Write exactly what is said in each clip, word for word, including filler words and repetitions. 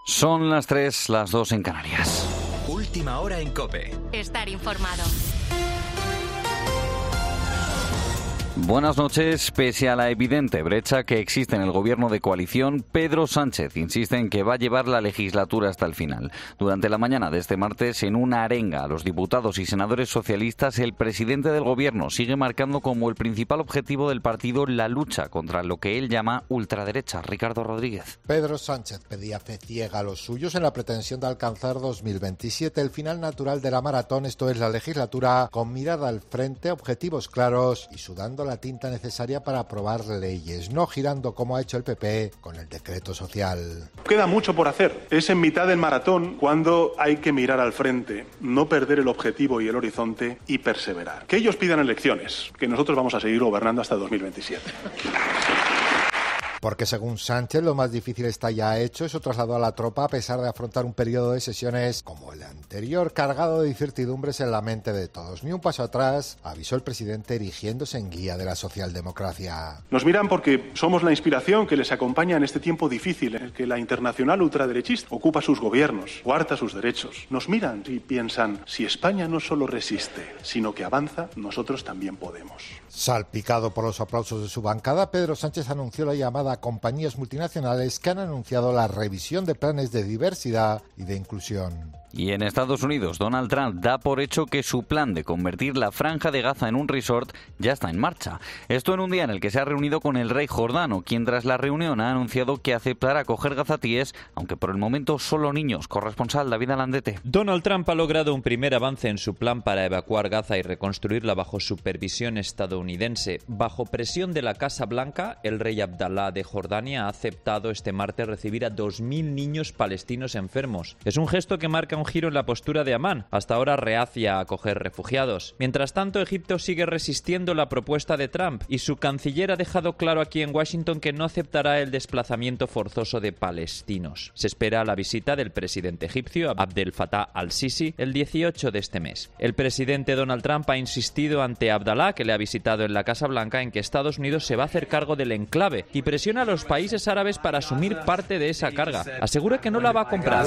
Son las tres, las dos en Canarias. Última hora en COPE. Estar informado. Buenas noches. Pese a la evidente brecha que existe en el gobierno de coalición, Pedro Sánchez insiste en que va a llevar la legislatura hasta el final. Durante la mañana de este martes, en una arenga a los diputados y senadores socialistas, el presidente del gobierno sigue marcando como el principal objetivo del partido la lucha contra lo que él llama ultraderecha. Ricardo Rodríguez. Pedro Sánchez pedía fe ciega a los suyos en la pretensión de alcanzar dos mil veintisiete, el final natural de la maratón, esto es la legislatura, con mirada al frente, objetivos claros y sudando la tinta necesaria para aprobar leyes, no girando como ha hecho el P P con el decreto social. Queda mucho por hacer. Es en mitad del maratón cuando hay que mirar al frente, no perder el objetivo y el horizonte y perseverar. Que ellos pidan elecciones, que nosotros vamos a seguir gobernando hasta dos mil veintisiete. Porque según Sánchez, lo más difícil está ya hecho, eso trasladó a la tropa a pesar de afrontar un periodo de sesiones como el anterior, cargado de incertidumbres en la mente de todos. Ni un paso atrás, avisó el presidente erigiéndose en guía de la socialdemocracia. Nos miran porque somos la inspiración que les acompaña en este tiempo difícil en el que la internacional ultraderechista ocupa sus gobiernos, coarta sus derechos. Nos miran y piensan, si España no solo resiste, sino que avanza, nosotros también podemos. Salpicado por los aplausos de su bancada, Pedro Sánchez anunció la llamada a compañías multinacionales que han anunciado la revisión de planes de diversidad y de inclusión. Y en Estados Unidos, Donald Trump da por hecho que su plan de convertir la Franja de Gaza en un resort ya está en marcha. Esto en un día en el que se ha reunido con el rey jordano, quien tras la reunión ha anunciado que aceptará acoger gazatíes, aunque por el momento solo niños. Corresponsal David Alandete. Donald Trump ha logrado un primer avance en su plan para evacuar Gaza y reconstruirla bajo supervisión estadounidense. Bajo presión de la Casa Blanca, el rey Abdalá de Jordania ha aceptado este martes recibir a dos mil niños palestinos enfermos. Es un gesto que marca un giro en la postura de Amán, hasta ahora reacia a acoger refugiados. Mientras tanto, Egipto sigue resistiendo la propuesta de Trump y su canciller ha dejado claro aquí en Washington que no aceptará el desplazamiento forzoso de palestinos. Se espera la visita del presidente egipcio Abdel Fattah al-Sisi el dieciocho de este mes. El presidente Donald Trump ha insistido ante Abdalá, que le ha visitado en la Casa Blanca, en que Estados Unidos se va a hacer cargo del enclave y presiona a los países árabes para asumir parte de esa carga. Asegura que no la va a comprar.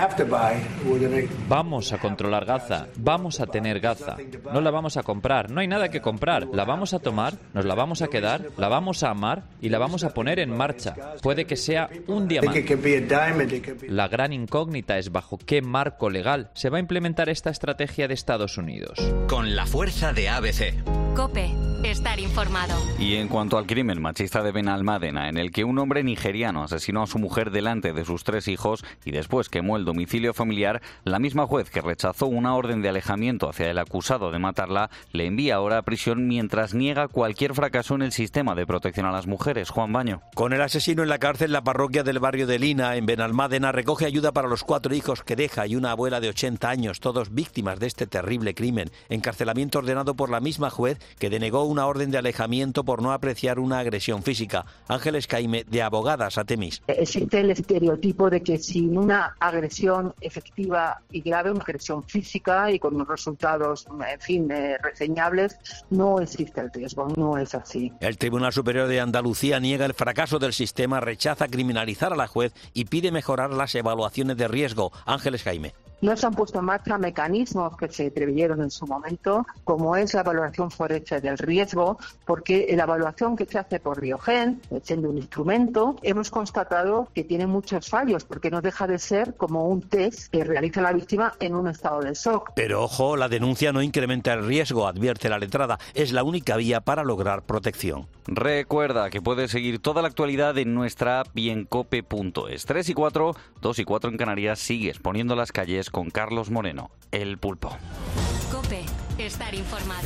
Vamos a controlar Gaza, vamos a tener Gaza, no la vamos a comprar, no hay nada que comprar, la vamos a tomar, nos la vamos a quedar, la vamos a amar y la vamos a poner en marcha. Puede que sea un diamante. La gran incógnita es bajo qué marco legal se va a implementar esta estrategia de Estados Unidos. Con la fuerza de A B C. COPE. Estar informado. Y en cuanto al crimen machista de Benalmádena, en el que un hombre nigeriano asesinó a su mujer delante de sus tres hijos y después quemó el domicilio familiar, la misma juez que rechazó una orden de alejamiento hacia el acusado de matarla le envía ahora a prisión mientras niega cualquier fracaso en el sistema de protección a las mujeres. Juan Baño. Con el asesino en la cárcel, la parroquia del barrio de Lina, en Benalmádena, recoge ayuda para los cuatro hijos que deja y una abuela de ochenta años, todos víctimas de este terrible crimen. Encarcelamiento ordenado por la misma juez que denegó una orden de alejamiento por no apreciar una agresión física. Ángeles Caime, de Abogadas a Temis. Existe el estereotipo de que sin una agresión efectiva y grave, una agresión física y con unos resultados, en fin, eh, reseñables, no existe el riesgo, no es así. El Tribunal Superior de Andalucía niega el fracaso del sistema, rechaza criminalizar a la juez y pide mejorar las evaluaciones de riesgo. Ángeles Caime. No se han puesto en marcha mecanismos que se preveyeron en su momento, como es la evaluación forense del riesgo, porque la evaluación que se hace por Biogen, siendo un instrumento, hemos constatado que tiene muchos fallos, porque no deja de ser como un test que realiza la víctima en un estado de shock. Pero ojo, la denuncia no incrementa el riesgo, advierte la letrada. Es la única vía para lograr protección. Recuerda que puedes seguir toda la actualidad en nuestra app y en cope punto es. tres y cuatro, dos y cuatro en Canarias, sigues poniendo las calles con Carlos Moreno, El Pulpo. COPE. Estar informado.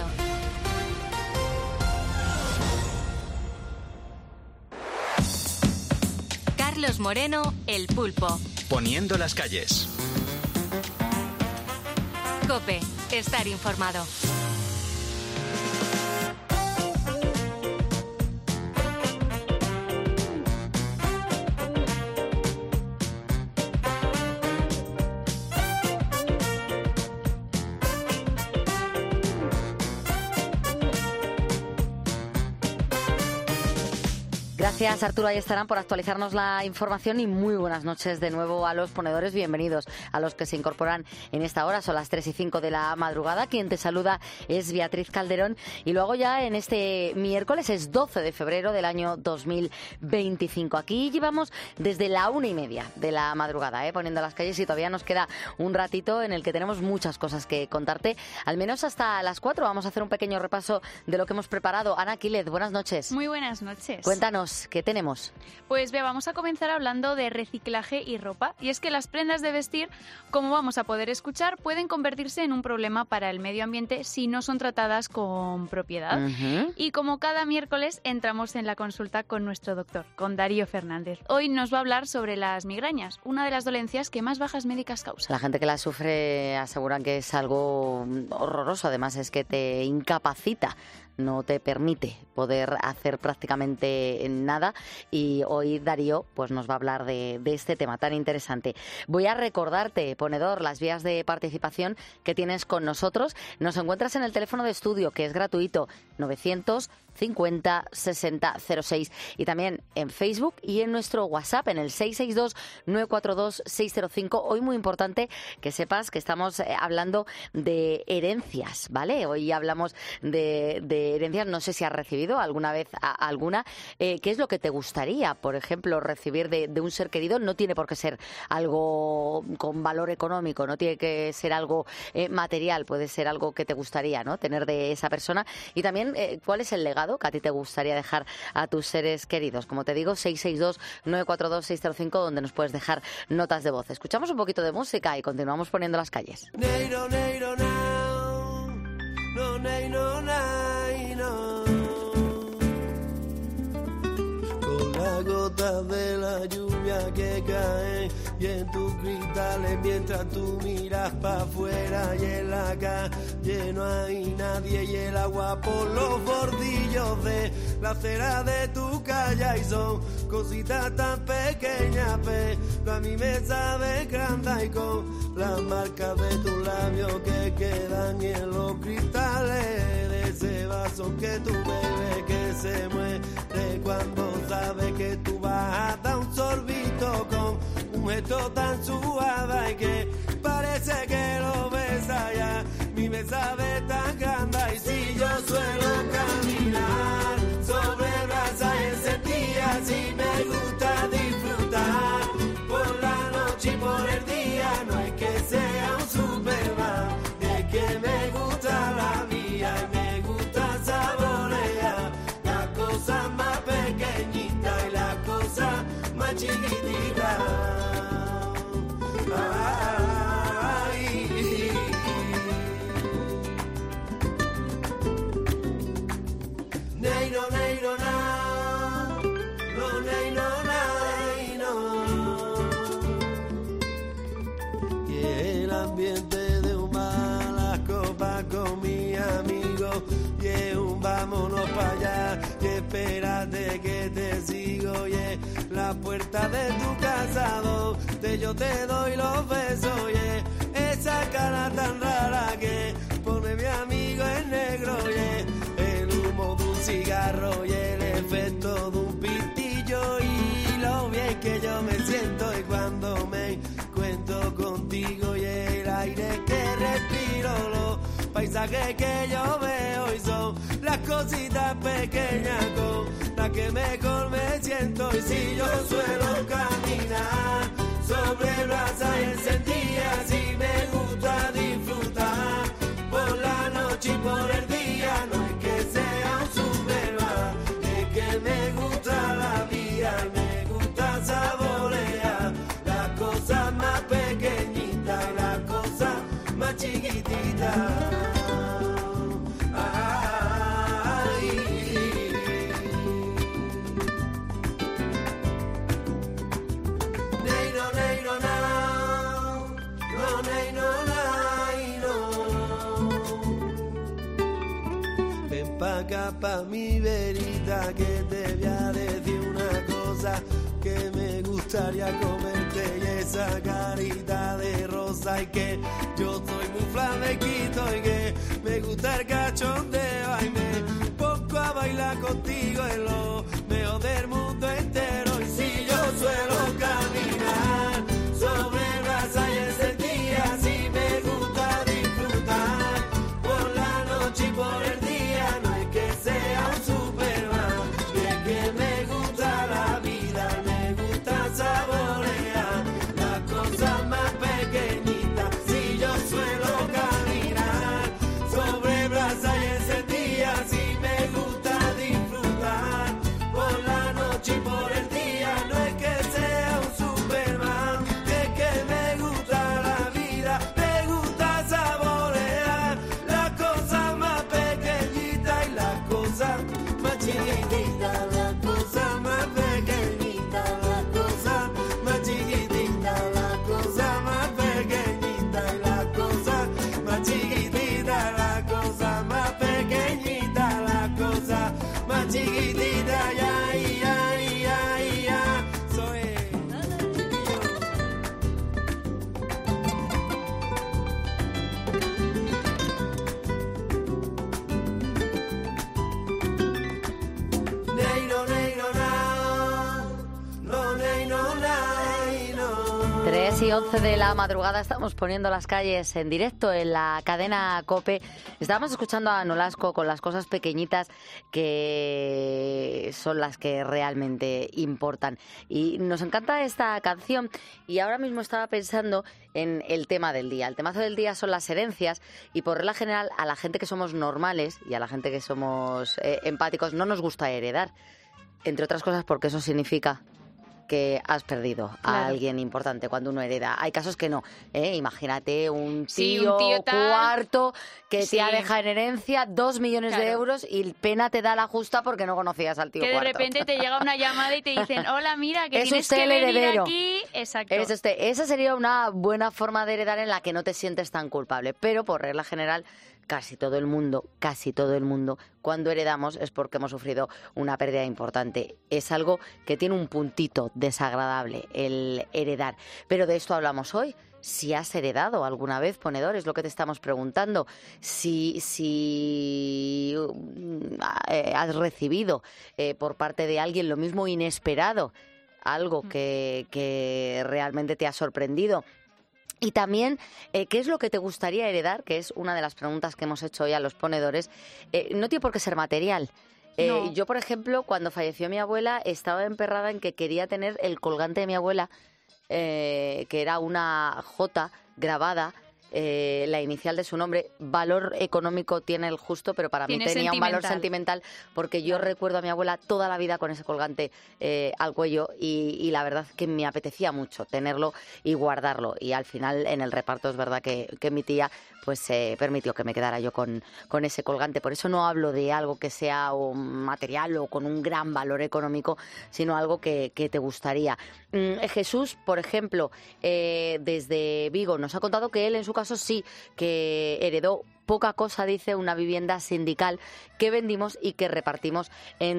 Carlos Moreno, El Pulpo. Poniendo las calles. COPE. Estar informado. Gracias, Arturo Ayestarán, por actualizarnos la información y muy buenas noches de nuevo a los ponedores. Bienvenidos a los que se incorporan en esta hora. Son las tres y cinco de la madrugada. Quien te saluda es Beatriz Calderón y lo hago ya en este miércoles, es doce de febrero del año dos mil veinticinco. Aquí llevamos desde la una y media de la madrugada, ¿eh? poniendo las calles y todavía nos queda un ratito en el que tenemos muchas cosas que contarte. Al menos hasta las cuatro vamos a hacer un pequeño repaso de lo que hemos preparado. Ana Quílez, buenas noches. Muy buenas noches. Cuéntanos, ¿qué tenemos? Pues vea, vamos a comenzar hablando de reciclaje y ropa. Y es que las prendas de vestir, como vamos a poder escuchar, pueden convertirse en un problema para el medio ambiente si no son tratadas con propiedad. Uh-huh. Y como cada miércoles entramos en la consulta con nuestro doctor, con Darío Fernández. Hoy nos va a hablar sobre las migrañas, una de las dolencias que más bajas médicas causa. La gente que las sufre aseguran que es algo horroroso, además es que te incapacita, no te permite poder hacer prácticamente nada y hoy Darío pues nos va a hablar de, de este tema tan interesante. Voy a recordarte, ponedor, las vías de participación que tienes con nosotros. Nos encuentras en el teléfono de estudio, que es gratuito, novecientos cincuenta sesenta cero seis, y también en Facebook y en nuestro WhatsApp en el seis seis dos nueve cuatro dos seis cero cinco. Hoy muy importante que sepas que estamos hablando de herencias, ¿vale? Hoy hablamos de, de herencias. No sé si has recibido alguna vez a, alguna. Eh, ¿Qué es lo que te gustaría, por ejemplo, recibir de, de un ser querido? No tiene por qué ser algo con valor económico, no tiene que ser algo eh, material, puede ser algo que te gustaría, ¿no?, tener de esa persona. Y también, eh, ¿cuál es el legado que a ti te gustaría dejar a tus seres queridos? Como te digo, seis seis dos nueve cuatro dos seis cero cinco, donde nos puedes dejar notas de voz. Escuchamos un poquito de música y continuamos poniendo las calles. Neiro, neiro, now. No, neiro, no. Con la gota de la lluvia que cae y en tus cristales mientras tú miras para afuera, y en la calle no hay nadie y el agua por los bordillos de la acera de tu calle, y son cositas tan pequeñas, pero a mí me sabe grande, y con las marcas de tus labios que quedan en los cristales de ese vaso que tú bebes, que se muere cuando sabes que tú vas a dar un sorbito con un gesto tan suave y que parece que lo besa ya. Mi me sabe tan grande, y si yo suelo caminar sobre brasas encendidas, si me gusta disfrutar por la noche y por el día, no es que sea un Superman, es que me gusta la mía y me gusta saborear las cosas más pequeñitas y las cosas más chiquititas. Ay. Neiro, neiro, na. No, neiro, naino. Y el ambiente de un bar, las copas con mi amigo, y es un vámonos para allá, y espérate que te sigo, y es la puerta de tu casa donde yo te doy los besos, y esa cara tan rara que pone mi amigo en negro, y el humo de un cigarro y el efecto de un pitillo, y lo bien que yo me siento y cuando me encuentro contigo, y el aire que respiro, los paisajes que yo veo, y son las cositas pequeñas con las que mejor me siento. Y si yo suelo caminar sobre brasas encendidas, y me gusta disfrutar por la noche y por el día, no es que sea un Superman, es que me gusta la vida y me gusta saborear las cosas más pequeñitas y las cosas más chiquititas. Pa' mi verita, que te voy a decir una cosa, que me gustaría comerte, y esa carita de rosa, y que yo soy muy flamenquito y que me gusta el cachondeo, y me pongo a bailar contigo en lo mejor del mundo tres y once de la madrugada estamos poniendo las calles en directo en la cadena COPE. Estábamos escuchando a Nolasco con las cosas pequeñitas que son las que realmente importan. Y nos encanta esta canción y ahora mismo estaba pensando en el tema del día. El temazo del día son las herencias y por regla general a la gente que somos normales y a la gente que somos eh, empáticos no nos gusta heredar. Entre otras cosas porque eso significa que has perdido a Claro. alguien importante cuando uno hereda. Hay casos que no, ¿eh? Imagínate un tío, Sí, un tío tal- cuarto que Sí. te ha dejado en herencia dos millones de Claro. euros y pena te da la justa porque no conocías al tío Que de cuarto. repente te llega una llamada y te dicen, hola, mira, que Es tienes usted que el venir heredero. aquí. Exacto. Es este, esa sería una buena forma de heredar en la que no te sientes tan culpable. Pero por regla general, casi todo el mundo, casi todo el mundo, cuando heredamos es porque hemos sufrido una pérdida importante. Es algo que tiene un puntito desagradable, el heredar. Pero de esto hablamos hoy. Si has heredado alguna vez, ponedor, es lo que te estamos preguntando. Si, si eh, has recibido eh, por parte de alguien lo mismo inesperado, algo que, que realmente te ha sorprendido. Y también, eh, ¿qué es lo que te gustaría heredar? Que es una de las preguntas que hemos hecho hoy a los ponedores. Eh, no tiene por qué ser material. Eh, No. Yo, por ejemplo, cuando falleció mi abuela, estaba emperrada en que quería tener el colgante de mi abuela, eh, que era una J grabada, eh, la inicial de su nombre. Valor económico tiene el justo, pero para mí Tiene tenía un valor sentimental. sentimental porque yo recuerdo a mi abuela toda la vida con ese colgante eh, al cuello y, y la verdad que me apetecía mucho tenerlo y guardarlo. Y al final en el reparto es verdad que, que mi tía pues eh, permitió que me quedara yo con, con ese colgante. Por eso no hablo de algo que sea un material o con un gran valor económico, sino algo que, que te gustaría. Mm, Jesús, por ejemplo, eh, desde Vigo, nos ha contado que él en su caso sí, que heredó poca cosa, dice, una vivienda sindical que vendimos y que repartimos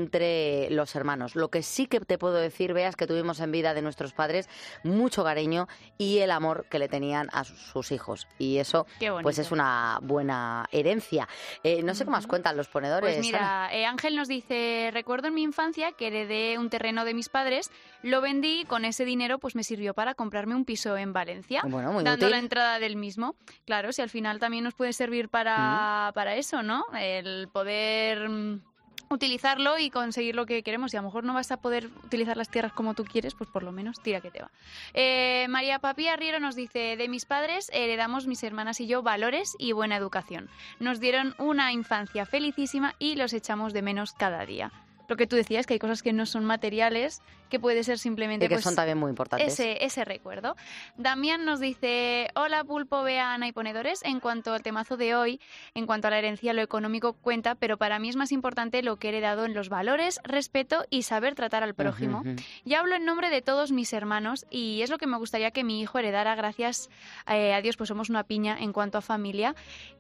entre los hermanos. Lo que sí que te puedo decir, Bea, es que tuvimos en vida de nuestros padres mucho cariño y el amor que le tenían a sus hijos. Y eso, Qué bonito. pues es una buena herencia. Eh, no sé qué más cuentan los ponedores. Pues mira, eh, Ángel nos dice, recuerdo en mi infancia que heredé un terreno de mis padres, lo vendí y con ese dinero pues me sirvió para comprarme un piso en Valencia, Bueno, muy dando útil. la entrada del mismo. Claro, si al final también nos puede servir para, para eso, ¿no? El poder mm, utilizarlo y conseguir lo que queremos. Y a lo mejor no vas a poder utilizar las tierras como tú quieres, pues por lo menos tira que te va. Eh, María Papi Arriero nos dice, de mis padres heredamos mis hermanas y yo valores y buena educación. Nos dieron una infancia felicísima y los echamos de menos cada día. Lo que tú decías, que hay cosas que no son materiales, que puede ser simplemente Y que pues, son también muy importantes. ese, ese recuerdo. Damián nos dice, hola Pulpo, Bea, Ana y ponedores, en cuanto al temazo de hoy, en cuanto a la herencia, lo económico cuenta, pero para mí es más importante lo que he heredado en los valores, respeto y saber tratar al prójimo. Ujú, ujú. Y hablo en nombre de todos mis hermanos y es lo que me gustaría que mi hijo heredara, gracias eh, a Dios, pues somos una piña en cuanto a familia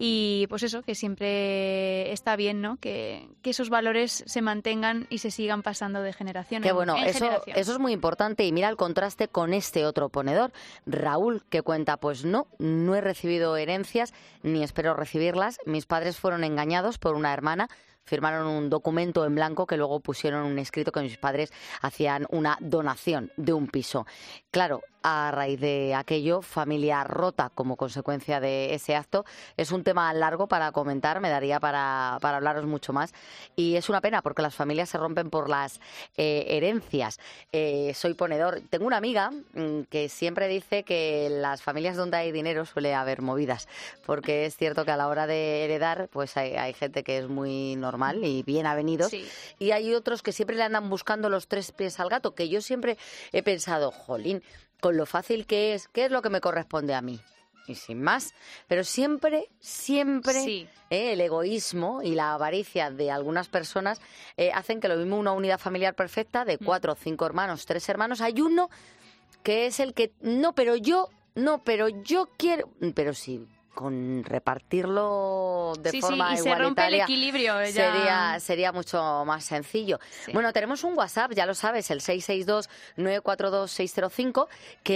y pues eso, que siempre está bien, ¿no? Que, que esos valores se mantengan y se sigan pasando de generación Qué en, bueno, en eso, generación. eso es muy importante y mira el contraste con este otro ponedor, Raúl, que cuenta, pues no, no he recibido herencias ni espero recibirlas. Mis padres fueron engañados por una hermana, firmaron un documento en blanco que luego pusieron un escrito que mis padres hacían una donación de un piso. Claro, a raíz de aquello, familia rota como consecuencia de ese acto. Es un tema largo para comentar, me daría para, para hablaros mucho más. Y es una pena porque las familias se rompen por las eh, herencias. Eh, soy ponedor. Tengo una amiga mm, que siempre dice que en las familias donde hay dinero suele haber movidas. Porque es cierto que a la hora de heredar, pues hay, hay gente que es muy normal y bien avenidos. Sí. Y hay otros que siempre le andan buscando los tres pies al gato, que yo siempre he pensado, jolín, con lo fácil que es, ¿qué es lo que me corresponde a mí? Y sin más, pero siempre, siempre Sí. eh, el egoísmo y la avaricia de algunas personas eh, hacen que lo mismo una unidad familiar perfecta de cuatro o cinco hermanos, tres hermanos, hay uno que es el que, no, pero yo, no, pero yo quiero, pero sí, con repartirlo de Sí, sí, forma y se rompe el igualitaria equilibrio, ya. sería sería mucho más sencillo. Sí. Bueno, tenemos un WhatsApp, ya lo sabes, el seis seis dos, nueve cuatro dos, seis cero cinco,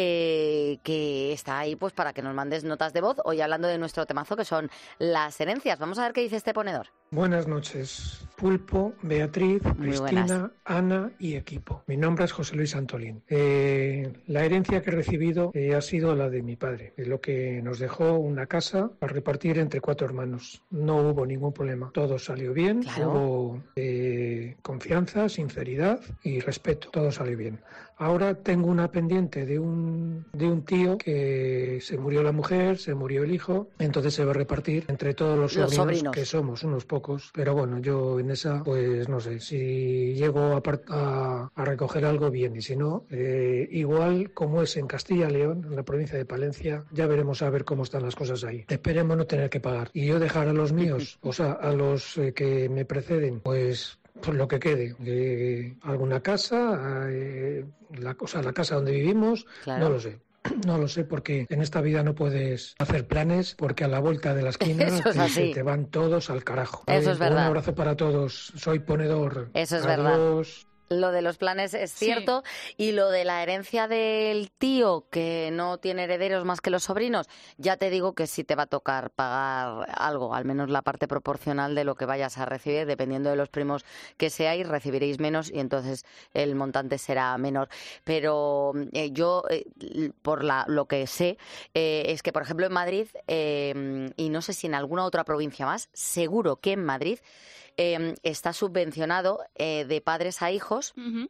que, que está ahí pues para que nos mandes notas de voz, hoy hablando de nuestro temazo que son las herencias. Vamos a ver qué dice este ponedor. Buenas noches, Pulpo, Beatriz, Muy Cristina, buenas. Ana y equipo. Mi nombre es José Luis Antolín. Eh, la herencia que he recibido eh, ha sido la de mi padre, eh, lo que nos dejó una casa para repartir entre cuatro hermanos. No hubo ningún problema, todo salió bien, Claro. hubo eh, confianza, sinceridad y respeto, todo salió bien. Ahora tengo una pendiente de un, de un tío que se murió la mujer, se murió el hijo, entonces se va a repartir entre todos los Los sobrinos, sobrinos. que somos unos pocos, pero bueno, yo en esa, pues no sé, si llego a, par- a, a recoger algo bien y si no, eh, igual como es en Castilla y León, en la provincia de Palencia, ya veremos a ver cómo están las cosas ahí. Esperemos no tener que pagar. Y yo dejar a los míos, o sea, a los eh, que me preceden, pues... Pues lo que quede, eh, alguna casa, eh, la, o sea, la casa donde vivimos, Claro. no lo sé. No lo sé porque en esta vida no puedes hacer planes porque a la vuelta de la esquina Eso es te, así. se te van todos al carajo. Eso es Un verdad. abrazo para todos. Soy ponedor. Eso es Adiós. verdad. Lo de los planes es Sí. cierto. Y lo de la herencia del tío que no tiene herederos más que los sobrinos, ya te digo que sí te va a tocar pagar algo, al menos la parte proporcional de lo que vayas a recibir, dependiendo de los primos que seáis, recibiréis menos y entonces el montante será menor. Pero eh, yo, eh, por la, lo que sé, eh, es que, por ejemplo, en Madrid, eh, y no sé si en alguna otra provincia más, seguro que en Madrid eh, está subvencionado eh, de padres a hijos Ujú.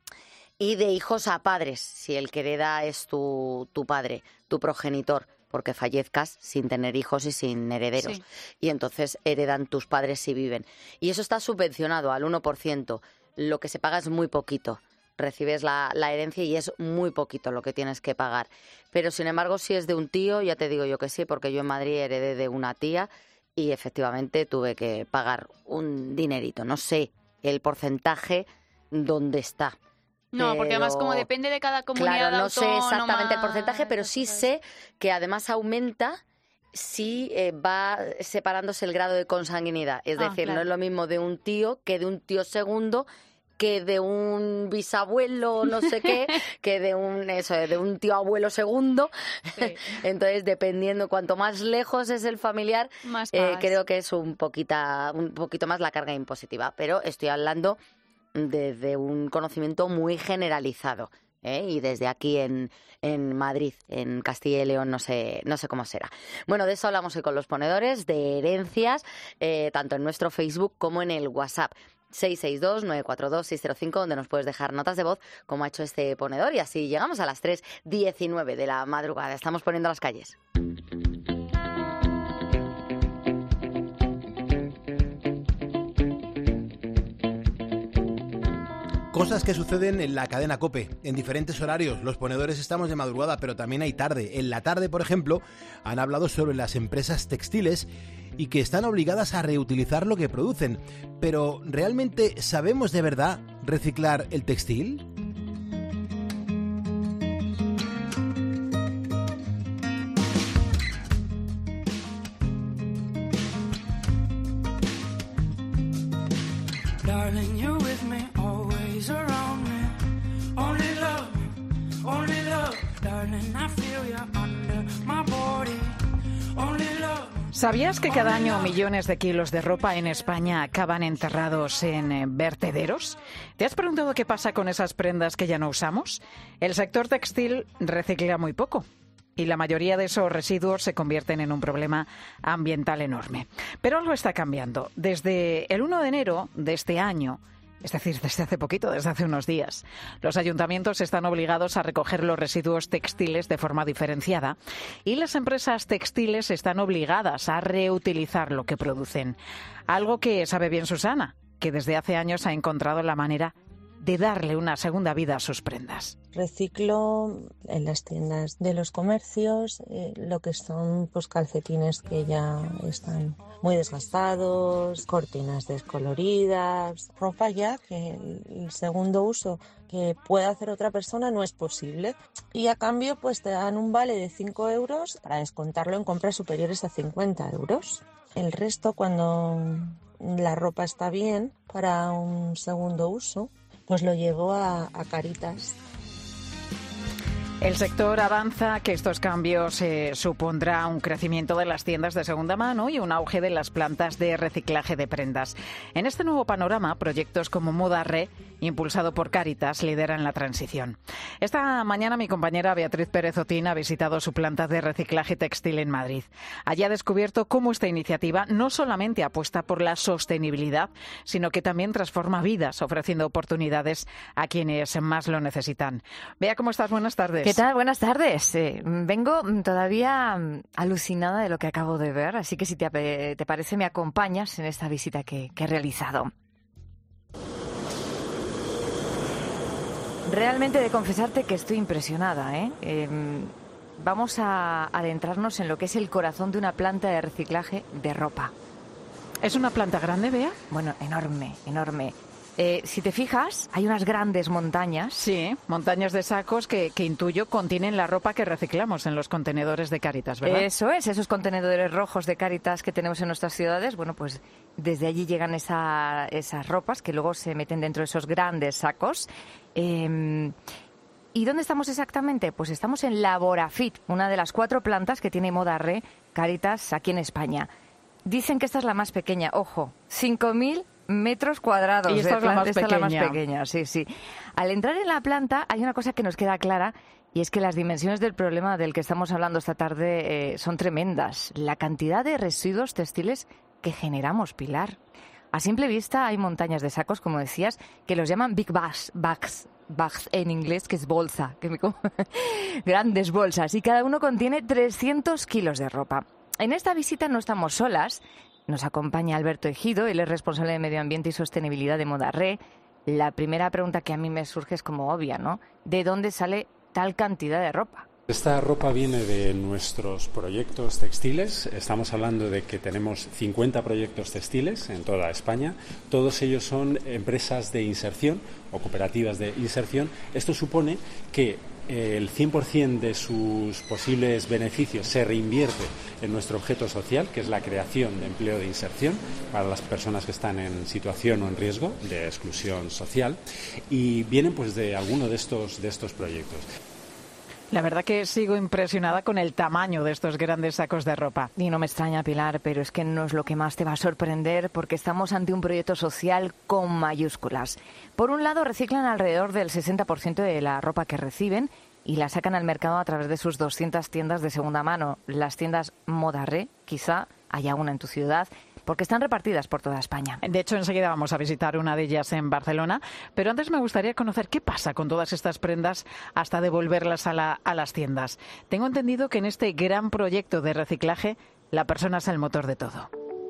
y de hijos a padres, si el que hereda es tu, tu padre, tu progenitor, porque fallezcas sin tener hijos y sin herederos. Sí. Y entonces heredan tus padres si viven. Y eso está subvencionado al uno por ciento. Lo que se paga es muy poquito. Recibes la, la herencia y es muy poquito lo que tienes que pagar. Pero, sin embargo, si es de un tío, ya te digo yo que sí, porque yo en Madrid heredé de una tía y efectivamente tuve que pagar un dinerito. No sé el porcentaje dónde está. No, porque además como Pero- depende de cada comunidad Claro, no sé autónoma, exactamente el porcentaje, pero sí cosas. sé que además aumenta si eh, va separándose el grado de consanguinidad. Es Ah, decir, claro. no es lo mismo de un tío que de un tío segundo, que de un bisabuelo no sé qué, que de un eso, de un tío abuelo segundo. Sí. Entonces, dependiendo cuanto más lejos es el familiar, Más eh, pagas. creo que es un poquita, un poquito más la carga impositiva. Pero estoy hablando desde un conocimiento muy generalizado. ¿eh? Y desde aquí en, en Madrid, en Castilla y León, no sé, no sé cómo será. Bueno, de eso hablamos hoy con los ponedores, de herencias, eh, tanto en nuestro Facebook como en el WhatsApp. seis seis dos, nueve cuatro dos, seis cero cinco, donde nos puedes dejar notas de voz, como ha hecho este ponedor. Y así llegamos a las tres diecinueve de la madrugada. Estamos poniendo las calles. Cosas que suceden en la cadena COPE, en diferentes horarios. Los ponedores estamos de madrugada, pero también hay tarde. En la tarde, por ejemplo, han hablado sobre las empresas textiles y que están obligadas a reutilizar lo que producen. Pero, ¿realmente sabemos de verdad reciclar el textil? Darling, you're with me, always around me. Only love, only love. Darling, I feel you under my body. Only love. ¿Sabías que cada año millones de kilos de ropa en España acaban enterrados en eh, vertederos? ¿Te has preguntado qué pasa con esas prendas que ya no usamos? El sector textil recicla muy poco. Y la mayoría de esos residuos se convierten en un problema ambiental enorme. Pero algo está cambiando. Desde el uno de enero de este año, es decir, desde hace poquito, desde hace unos días, los ayuntamientos están obligados a recoger los residuos textiles de forma diferenciada y las empresas textiles están obligadas a reutilizar lo que producen. Algo que sabe bien Susana, que desde hace años ha encontrado la manera de darle una segunda vida a sus prendas. Reciclo en las tiendas de los comercios eh, lo que son pues calcetines que ya están muy desgastados, cortinas descoloridas, ropa ya que el segundo uso que pueda hacer otra persona no es posible. Y a cambio pues te dan un vale de cinco euros para descontarlo en compras superiores a cincuenta euros. El resto, cuando la ropa está bien para un segundo uso, pues lo llevo a, a Caritas. El sector avanza que estos cambios eh, supondrá un crecimiento de las tiendas de segunda mano y un auge de las plantas de reciclaje de prendas. En este nuevo panorama, proyectos como Moda-Re, impulsado por Cáritas, lideran la transición. Esta mañana mi compañera Beatriz Pérez Otín ha visitado su planta de reciclaje textil en Madrid. Allí ha descubierto cómo esta iniciativa no solamente apuesta por la sostenibilidad, sino que también transforma vidas, ofreciendo oportunidades a quienes más lo necesitan. Bea, ¿cómo estás? Buenas tardes. ¿Qué tal? Buenas tardes. Eh, vengo todavía alucinada de lo que acabo de ver, así que si te, te parece me acompañas en esta visita que, que he realizado. Realmente he de confesarte que estoy impresionada, ¿eh? Eh, vamos a adentrarnos en lo que es el corazón de una planta de reciclaje de ropa. ¿Es una planta grande, Bea? Bueno, enorme, enorme. Eh, si te fijas, hay unas grandes montañas. Sí, montañas de sacos que, que intuyo contienen la ropa que reciclamos en los contenedores de Cáritas, ¿verdad? Eso es, esos contenedores rojos de Cáritas que tenemos en nuestras ciudades. Bueno, pues desde allí llegan esa, esas ropas que luego se meten dentro de esos grandes sacos. Eh, ¿Y dónde estamos exactamente? Pues estamos en Laborafit, una de las cuatro plantas que tiene Moda-Re Cáritas aquí en España. Dicen que esta es la más pequeña, ojo, cinco mil metros cuadrados. Y esta, es la, más esta es la más pequeña. pequeña, sí, sí. Al entrar en la planta hay una cosa que nos queda clara y es que las dimensiones del problema del que estamos hablando esta tarde eh, son tremendas. La cantidad de residuos textiles que generamos, Pilar. A simple vista hay montañas de sacos, como decías, que los llaman big bags, bags, bags en inglés, que es bolsa, que me como grandes bolsas, y cada uno contiene trescientos kilos de ropa. En esta visita no estamos solas. Nos acompaña Alberto Ejido, él es responsable de Medio Ambiente y Sostenibilidad de Moda-Re. La primera pregunta que a mí me surge es como obvia, ¿no? ¿De dónde sale tal cantidad de ropa? Esta ropa viene de nuestros proyectos textiles. Estamos hablando de que tenemos cincuenta proyectos textiles en toda España. Todos ellos son empresas de inserción o cooperativas de inserción. Esto supone que el cien por ciento de sus posibles beneficios se reinvierte en nuestro objeto social, que es la creación de empleo de inserción para las personas que están en situación o en riesgo de exclusión social, y vienen pues de alguno de estos, de estos proyectos. La verdad que sigo impresionada con el tamaño de estos grandes sacos de ropa. Y no me extraña, Pilar, pero es que no es lo que más te va a sorprender porque estamos ante un proyecto social con mayúsculas. Por un lado, reciclan alrededor del sesenta por ciento de la ropa que reciben y la sacan al mercado a través de sus doscientas tiendas de segunda mano. Las tiendas Moda-Re, quizá haya una en tu ciudad, porque están repartidas por toda España. De hecho, enseguida vamos a visitar una de ellas en Barcelona, pero antes me gustaría conocer qué pasa con todas estas prendas hasta devolverlas a, la, a las tiendas. Tengo entendido que en este gran proyecto de reciclaje la persona es el motor de todo.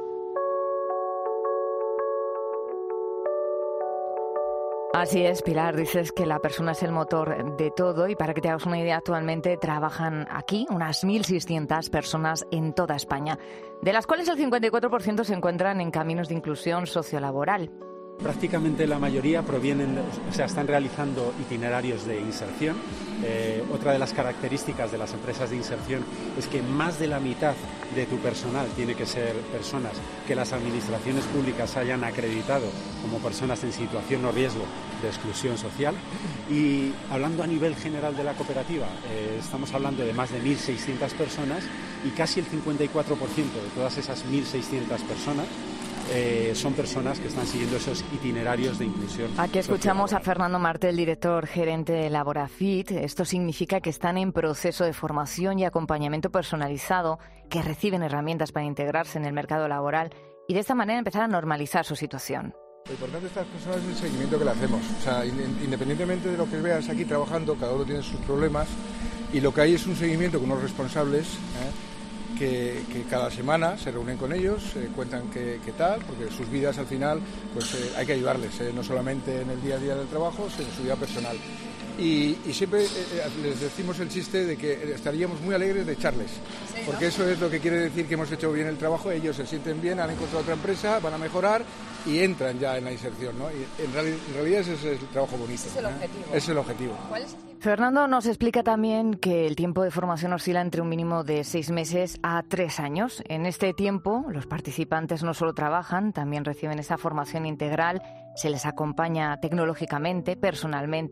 Así es, Pilar, dices que la persona es el motor de todo y para que te hagas una idea, actualmente trabajan aquí unas mil seiscientas personas en toda España, de las cuales el cincuenta y cuatro por ciento se encuentran en caminos de inclusión sociolaboral. Prácticamente la mayoría provienen, o sea, están realizando itinerarios de inserción. Eh, otra de las características de las empresas de inserción es que más de la mitad de tu personal tiene que ser personas que las administraciones públicas hayan acreditado como personas en situación o riesgo de exclusión social. Y hablando a nivel general de la cooperativa, eh, estamos hablando de más de mil seiscientas personas y casi el cincuenta y cuatro por ciento de todas esas mil seiscientas personas Eh, son personas que están siguiendo esos itinerarios de inclusión. Aquí escuchamos a Fernando Martel, director gerente de Laborafit. Esto significa que están en proceso de formación y acompañamiento personalizado, que reciben herramientas para integrarse en el mercado laboral y de esta manera empezar a normalizar su situación. Lo importante de estas personas es el seguimiento que le hacemos. O sea, independientemente de lo que veas aquí trabajando, cada uno tiene sus problemas y lo que hay es un seguimiento con unos responsables, ¿eh? Que, que cada semana se reúnen con ellos, eh, cuentan qué, qué tal, porque sus vidas al final pues eh, hay que ayudarles, eh, no solamente en el día a día del trabajo, sino en su vida personal. Y, y siempre eh, les decimos el chiste de que estaríamos muy alegres de echarles, sí, ¿no? Porque eso es lo que quiere decir que hemos hecho bien el trabajo, ellos se sienten bien, han encontrado otra empresa, van a mejorar y entran ya en la inserción, ¿no? Y en, reali- en realidad ese es el trabajo bonito. Ese es el objetivo. ¿eh? Es el objetivo. ¿Cuál es el... Fernando nos explica también que el tiempo de formación oscila entre un mínimo de seis meses a tres años. En este tiempo, los participantes no solo trabajan, también reciben esa formación integral, se les acompaña tecnológicamente, personalmente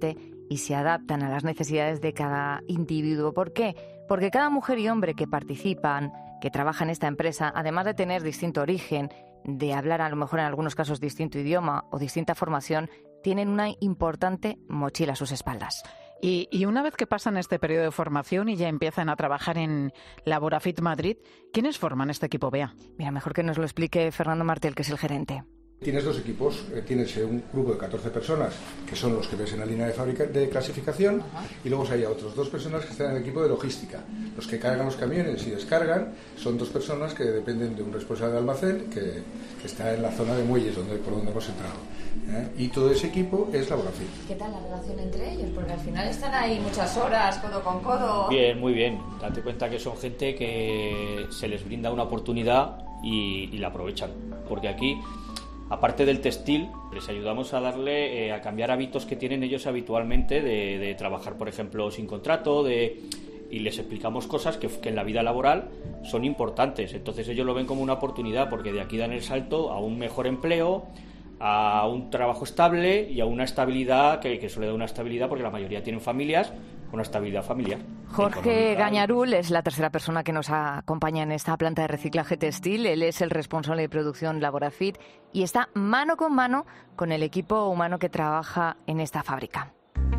y se adaptan a las necesidades de cada individuo. ¿Por qué? Porque cada mujer y hombre que participan, que trabajan en esta empresa, además de tener distinto origen, de hablar a lo mejor en algunos casos distinto idioma o distinta formación, tienen una importante mochila a sus espaldas. Y, y una vez que pasan este periodo de formación y ya empiezan a trabajar en Laborafit Madrid, ¿quiénes forman este equipo, Bea? Mira, mejor que nos lo explique Fernando Martel, que es el gerente. Tienes dos equipos, eh, tienes eh, un grupo de catorce personas, que son los que ves en la línea de, fabrica, de clasificación, uh-huh. y luego hay otros dos personas que están en el equipo de logística. Los que cargan los camiones y descargan son dos personas que dependen de un responsable de almacén que, que está en la zona de muelles donde, por donde hemos entrado. ¿eh? Y todo ese equipo es Laborafit. ¿Qué tal la relación entre ellos? Porque al final están ahí muchas horas, codo con codo. Bien, muy bien. Date cuenta que son gente que se les brinda una oportunidad y, y la aprovechan. Porque aquí, aparte del textil, les ayudamos a darle, eh, a cambiar hábitos que tienen ellos habitualmente de, de trabajar, por ejemplo, sin contrato, de, y les explicamos cosas que, que en la vida laboral son importantes. Entonces ellos lo ven como una oportunidad porque de aquí dan el salto a un mejor empleo, a un trabajo estable y a una estabilidad, que, que suele dar una estabilidad porque la mayoría tienen familias, una estabilidad familiar. Jorge Gañarul es la tercera persona que nos acompaña en esta planta de reciclaje textil. Él es el responsable de producción Laborafit y está mano con mano con el equipo humano que trabaja en esta fábrica.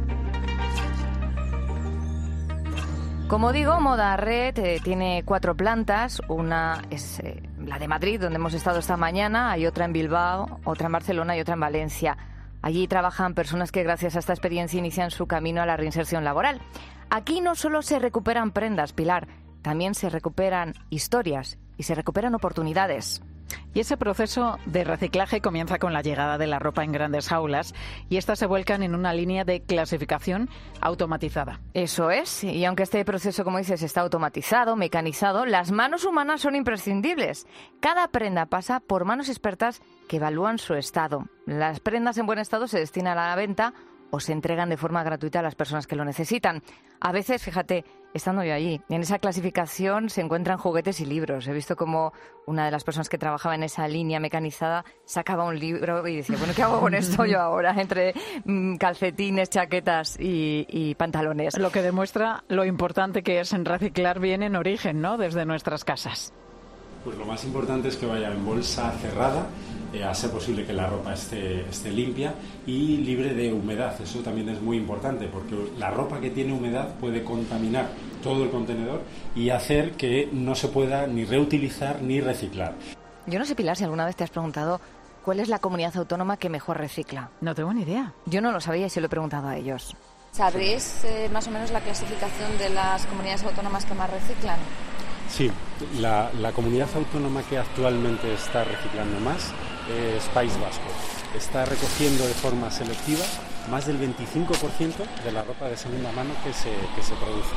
Como digo, Moda Red eh, tiene cuatro plantas. Una es eh, la de Madrid, donde hemos estado esta mañana. Hay otra en Bilbao, otra en Barcelona y otra en Valencia. Allí trabajan personas que gracias a esta experiencia inician su camino a la reinserción laboral. Aquí no solo se recuperan prendas, Pilar, también se recuperan historias y se recuperan oportunidades. Y ese proceso de reciclaje comienza con la llegada de la ropa en grandes jaulas y estas se vuelcan en una línea de clasificación automatizada. Eso es, y aunque este proceso, como dices, está automatizado, mecanizado, las manos humanas son imprescindibles. Cada prenda pasa por manos expertas que evalúan su estado. Las prendas en buen estado se destinan a la venta o se entregan de forma gratuita a las personas que lo necesitan. A veces, fíjate, estando yo allí, en esa clasificación se encuentran juguetes y libros. He visto como una de las personas que trabajaba en esa línea mecanizada sacaba un libro y decía, bueno, ¿qué hago con esto yo ahora? Entre mmm, calcetines, chaquetas y, y pantalones. Lo que demuestra lo importante que es en reciclar bien en origen, ¿no? Desde nuestras casas. Pues lo más importante es que vaya en bolsa cerrada, eh, a ser posible que la ropa esté, esté limpia y libre de humedad. Eso también es muy importante porque la ropa que tiene humedad puede contaminar todo el contenedor y hacer que no se pueda ni reutilizar ni reciclar. Yo no sé, Pilar, si alguna vez te has preguntado cuál es la comunidad autónoma que mejor recicla. No tengo ni idea. Yo no lo sabía y se lo he preguntado a ellos. ¿Sabréis eh, más o menos la clasificación de las comunidades autónomas que más reciclan? Sí, la, la comunidad autónoma que actualmente está reciclando más es País Vasco. Está recogiendo de forma selectiva más del veinticinco por ciento de la ropa de segunda mano que se, que se produce.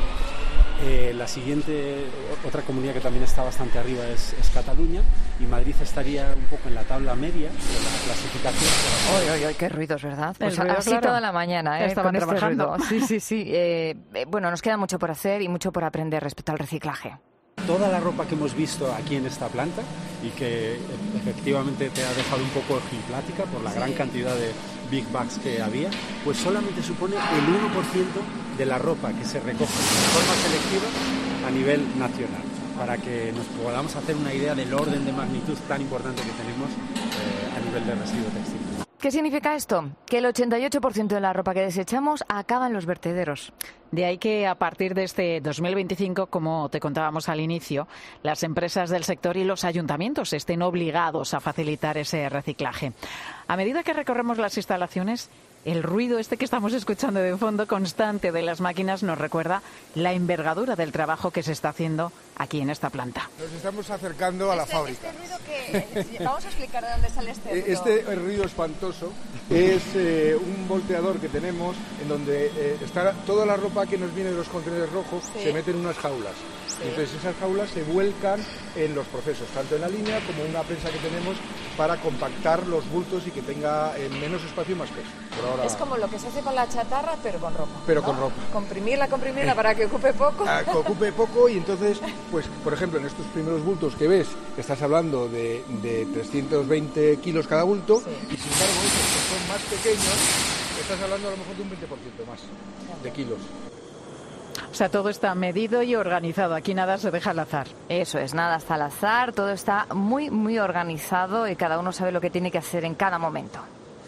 Eh, la siguiente, otra comunidad que también está bastante arriba es, es Cataluña, y Madrid estaría un poco en la tabla media de la clasificación. ¡Ay, ay, ay! ¡Qué ruidos!, ¿verdad? Pues ruido, así claro. Toda la mañana, ¿eh? Estaban con este trabajando. ruido. Sí, sí, sí. Eh, eh, bueno, nos queda mucho por hacer y mucho por aprender respecto al reciclaje. Toda la ropa que hemos visto aquí en esta planta y que efectivamente te ha dejado un poco ojiplática por la sí. gran cantidad de big bags que había, pues solamente supone el uno por ciento de la ropa que se recoge de forma selectiva a nivel nacional, para que nos podamos hacer una idea del orden de magnitud tan importante que tenemos eh, a nivel de residuo textil. ¿Qué significa esto? Que el ochenta y ocho por ciento de la ropa que desechamos acaba en los vertederos. De ahí que a partir de este dos mil veinticinco, como te contábamos al inicio, las empresas del sector y los ayuntamientos estén obligados a facilitar ese reciclaje. A medida que recorremos las instalaciones, el ruido este que estamos escuchando de fondo constante de las máquinas nos recuerda la envergadura del trabajo que se está haciendo aquí en esta planta. Nos estamos acercando a la este, fábrica. ¿Este ruido qué es? Vamos a explicar de dónde sale este ruido. Este ruido espantoso es eh, un volteador que tenemos en donde eh, está toda la ropa que nos viene de los contenedores rojos, sí. se mete en unas jaulas. Sí. Entonces esas jaulas se vuelcan en los procesos, tanto en la línea como en una prensa que tenemos para compactar los bultos y que tenga eh, menos espacio y más peso. Por ahora... Es como lo que se hace con la chatarra, pero con ropa. Pero ¿no? con ropa. Comprimirla, comprimirla para que ocupe poco. Ah, que ocupe poco y entonces, pues, por ejemplo, en estos primeros bultos que ves, estás hablando de, de trescientos veinte kilos cada bulto, sí. y sin embargo, estos que son más pequeños, estás hablando a lo mejor de un veinte por ciento más de kilos. O sea, todo está medido y organizado. Aquí nada se deja al azar. Eso es, nada está al azar. Todo está muy, muy organizado y cada uno sabe lo que tiene que hacer en cada momento.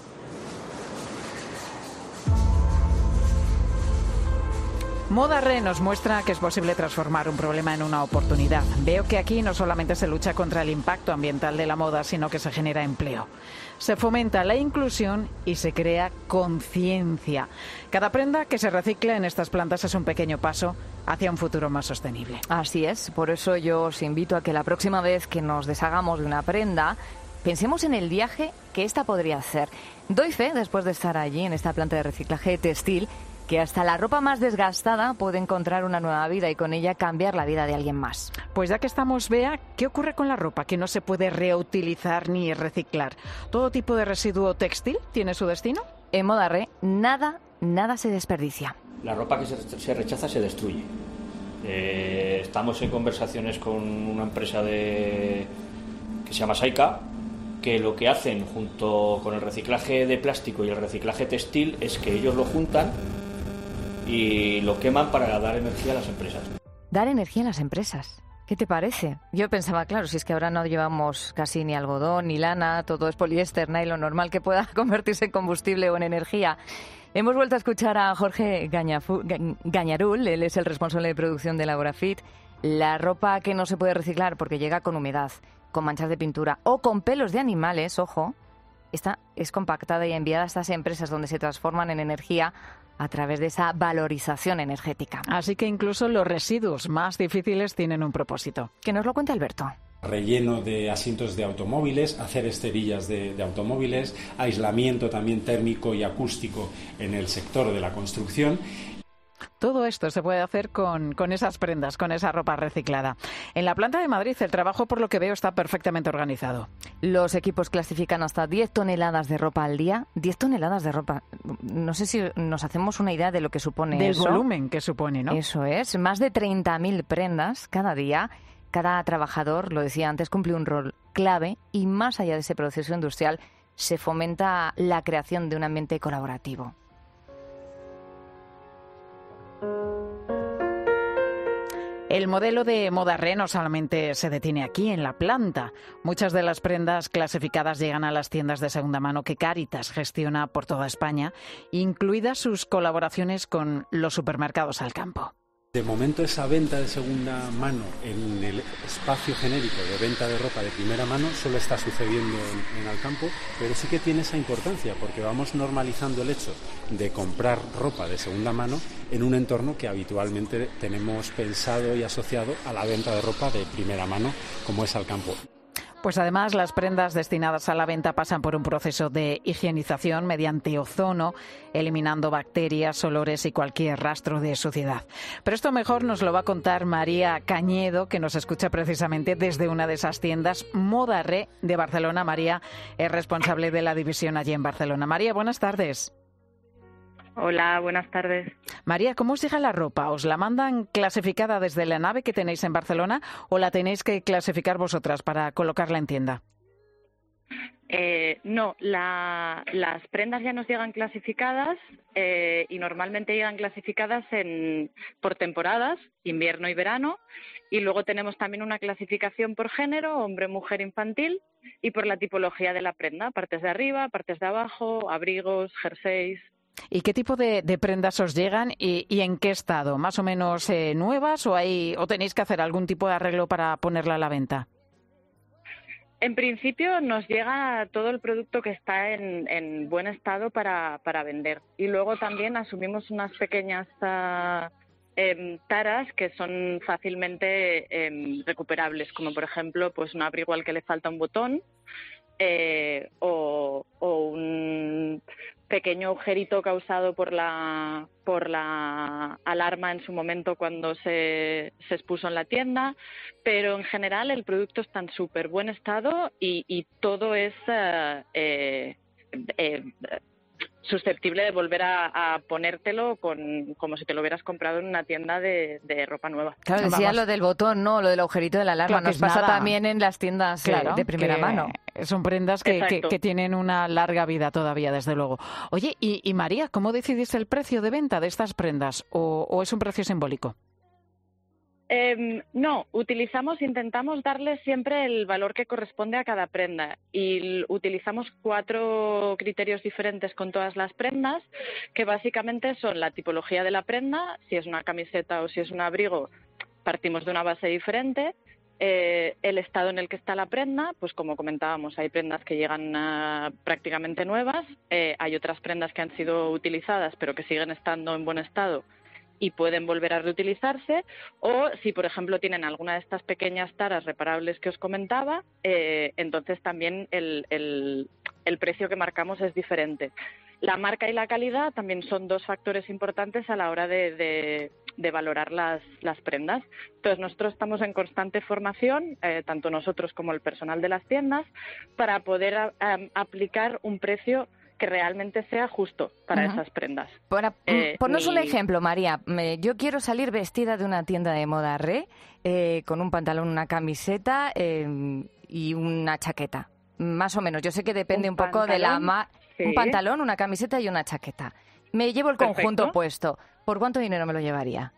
Modarre nos muestra que es posible transformar un problema en una oportunidad. Veo que aquí no solamente se lucha contra el impacto ambiental de la moda, sino que se genera empleo. Se fomenta la inclusión y se crea conciencia. Cada prenda que se recicla en estas plantas es un pequeño paso hacia un futuro más sostenible. Así es, por eso yo os invito a que la próxima vez que nos deshagamos de una prenda, pensemos en el viaje que esta podría hacer. Doy fe, después de estar allí en esta planta de reciclaje textil, que hasta la ropa más desgastada puede encontrar una nueva vida y con ella cambiar la vida de alguien más. Pues ya que estamos, Bea, ¿qué ocurre con la ropa que no se puede reutilizar ni reciclar? ¿Todo tipo de residuo textil tiene su destino? En Modarre, nada, nada se desperdicia. La ropa que se, se rechaza se destruye. Eh, estamos en conversaciones con una empresa de que se llama Saika, que lo que hacen junto con el reciclaje de plástico y el reciclaje textil es que ellos lo juntan y lo queman para dar energía a las empresas. Dar energía a las empresas. ¿Qué te parece? Yo pensaba, claro, si es que ahora no llevamos casi ni algodón ni lana, todo es poliéster, nylon, normal que pueda convertirse en combustible o en energía. Hemos vuelto a escuchar a Jorge Gañafu, Gañarul, él es el responsable de producción de Laborafit. La ropa que no se puede reciclar porque llega con humedad, con manchas de pintura o con pelos de animales, ojo, esta es compactada y enviada a estas empresas donde se transforman en energía a través de esa valorización energética. Así que incluso los residuos más difíciles tienen un propósito. Que nos lo cuenta Alberto. Relleno de asientos de automóviles, hacer esterillas de, de automóviles, aislamiento también térmico y acústico en el sector de la construcción. Todo esto se puede hacer con, con esas prendas, con esa ropa reciclada. En la planta de Madrid el trabajo, por lo que veo, está perfectamente organizado. Los equipos clasifican hasta diez toneladas de ropa al día. diez toneladas de ropa. No sé si nos hacemos una idea de lo que supone Del eso. Del volumen que supone, ¿no? Eso es. Más de treinta mil prendas cada día. Cada trabajador, lo decía antes, cumple un rol clave y más allá de ese proceso industrial se fomenta la creación de un ambiente colaborativo. El modelo de Modarre no solamente se detiene aquí, en la planta. Muchas de las prendas clasificadas llegan a las tiendas de segunda mano que Cáritas gestiona por toda España, incluidas sus colaboraciones con los supermercados al campo. De momento esa venta de segunda mano en el espacio genérico de venta de ropa de primera mano solo está sucediendo en, en Alcampo, pero sí que tiene esa importancia porque vamos normalizando el hecho de comprar ropa de segunda mano en un entorno que habitualmente tenemos pensado y asociado a la venta de ropa de primera mano como es Alcampo. Pues además las prendas destinadas a la venta pasan por un proceso de higienización mediante ozono, eliminando bacterias, olores y cualquier rastro de suciedad. Pero esto mejor nos lo va a contar María Cañedo, que nos escucha precisamente desde una de esas tiendas, Modarre de Barcelona. María es responsable de la división allí en Barcelona. María, buenas tardes. Hola, buenas tardes. María, ¿cómo os llega la ropa? ¿Os la mandan clasificada desde la nave que tenéis en Barcelona o la tenéis que clasificar vosotras para colocarla en tienda? Eh, no, la, las prendas ya nos llegan clasificadas eh, y normalmente llegan clasificadas en, por temporadas, invierno y verano, y luego tenemos también una clasificación por género, hombre, mujer, infantil, y por la tipología de la prenda, partes de arriba, partes de abajo, abrigos, jerseys. ¿Y qué tipo de, de prendas os llegan y, y en qué estado? ¿Más o menos eh, nuevas o, hay, o tenéis que hacer algún tipo de arreglo para ponerla a la venta? En principio nos llega todo el producto que está en, en buen estado para, para vender. Y luego también asumimos unas pequeñas uh, eh, taras que son fácilmente eh, recuperables, como por ejemplo pues un abrigo al que le falta un botón eh, o, o un pequeño agujerito causado por la por la alarma en su momento cuando se, se expuso en la tienda, pero en general el producto está en súper buen estado y, y todo es eh, eh, eh, susceptible de volver a, a ponértelo con, como si te lo hubieras comprado en una tienda de, de ropa nueva. Claro, decía Vamos. lo del botón, ¿no? Lo del agujerito de la alarma. Claro, que Nos es pasa nada. también en las tiendas eh, Claro, de primera que mano. Son prendas que, que, Exacto. que tienen una larga vida todavía, desde luego. Oye, y, y María, ¿cómo decidiste el precio de venta de estas prendas? ¿O, o es un precio simbólico? Eh, no, utilizamos, intentamos darle siempre el valor que corresponde a cada prenda y l- utilizamos cuatro criterios diferentes con todas las prendas, que básicamente son la tipología de la prenda, si es una camiseta o si es un abrigo, partimos de una base diferente, eh, el estado en el que está la prenda, pues como comentábamos, hay prendas que llegan ah, prácticamente nuevas, eh, hay otras prendas que han sido utilizadas pero que siguen estando en buen estado y pueden volver a reutilizarse, o si, por ejemplo, tienen alguna de estas pequeñas taras reparables que os comentaba, eh, entonces también el, el, el precio que marcamos es diferente. La marca y la calidad también son dos factores importantes a la hora de, de, de valorar las, las prendas. Entonces, nosotros estamos en constante formación, eh, tanto nosotros como el personal de las tiendas, para poder a, a, aplicar un precio que realmente sea justo para Ujú. esas prendas. Para, Eh, ponnos un ni- ejemplo, María. Me- yo quiero salir vestida de una tienda de moda re, eh, con un pantalón, una camiseta eh, y una chaqueta. Más o menos. Yo sé que depende un, Un poco de la... pantalón, ma- sí. Un pantalón, una camiseta y una chaqueta. Me llevo el Perfecto. conjunto puesto. ¿Por cuánto dinero me lo llevaría?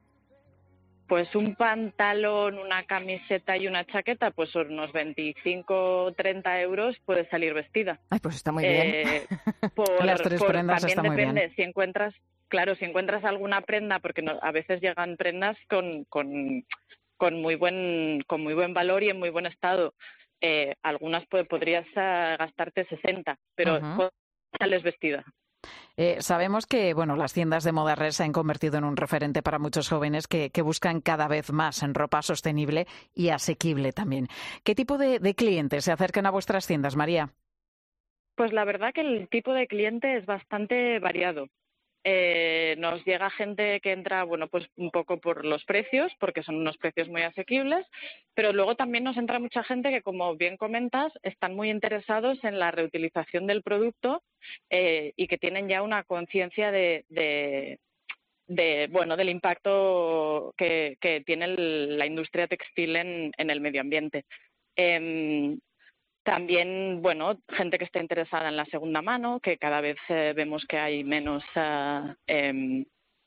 Pues un pantalón, una camiseta y una chaqueta, pues son unos veinticinco o treinta euros puedes salir vestida. Ay, pues está muy bien. Eh, por, Las tres por- prendas también está muy depende, bien. si encuentras, claro, si encuentras alguna prenda, porque no- a veces llegan prendas con, con, con muy buen con muy buen valor y en muy buen estado. Eh, algunas pues, podrías ah, gastarte sesenta, pero Ujú. sales vestida. Eh, sabemos que bueno, las tiendas de moda red se han convertido en un referente para muchos jóvenes que, que buscan cada vez más en ropa sostenible y asequible también. ¿Qué tipo de, de clientes se acercan a vuestras tiendas, María? Pues la verdad que el tipo de cliente es bastante variado. Eh, nos llega gente que entra, bueno, pues un poco por los precios, porque son unos precios muy asequibles, pero luego también nos entra mucha gente que, como bien comentas, están muy interesados en la reutilización del producto eh, y que tienen ya una conciencia de, de, de, bueno, del impacto que, que tiene el- la industria textil en, en el medio ambiente. Em, También, bueno, gente que está interesada en la segunda mano, que cada vez eh, vemos que hay menos... ah, em,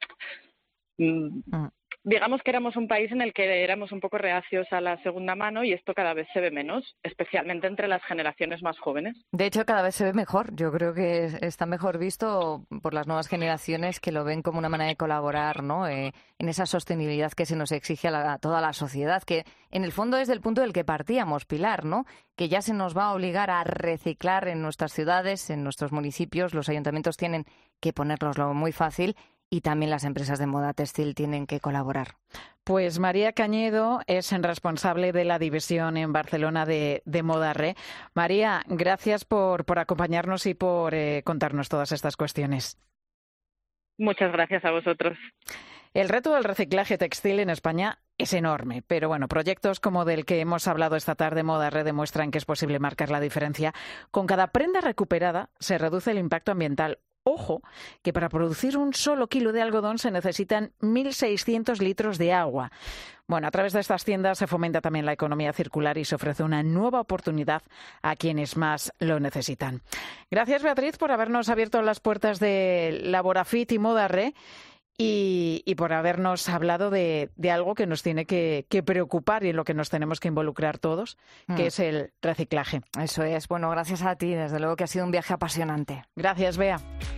mm, digamos que éramos un país en el que éramos un poco reacios a la segunda mano y esto cada vez se ve menos, especialmente entre las generaciones más jóvenes. De hecho, cada vez se ve mejor. Yo creo que es- está mejor visto por las nuevas generaciones que lo ven como una manera de colaborar, ¿no? Eh, en esa sostenibilidad que se nos exige a, la- a toda la sociedad, que en el fondo es del punto del que partíamos, Pilar, ¿no? Que ya se nos va a obligar a reciclar en nuestras ciudades, en nuestros municipios. Los ayuntamientos tienen que ponérnoslo muy fácil y también las empresas de moda textil tienen que colaborar. Pues María Cañedo es responsable de la división en Barcelona de, de Moda Re. María, gracias por, por acompañarnos y por eh, contarnos todas estas cuestiones. Muchas gracias a vosotros. El reto del reciclaje textil en España es enorme, pero bueno, proyectos como del que hemos hablado esta tarde, Moda Re, demuestran que es posible marcar la diferencia. Con cada prenda recuperada se reduce el impacto ambiental. Ojo, que para producir un solo kilo de algodón se necesitan mil seiscientos litros de agua. Bueno, a través de estas tiendas se fomenta también la economía circular y se ofrece una nueva oportunidad a quienes más lo necesitan. Gracias, Beatriz, por habernos abierto las puertas de Laborafit y Moda Re y, y por habernos hablado de, de algo que nos tiene que, que preocupar y en lo que nos tenemos que involucrar todos, que Mm. es el reciclaje. Eso es. Bueno, gracias a ti. Desde luego que ha sido un viaje apasionante. Gracias, Bea.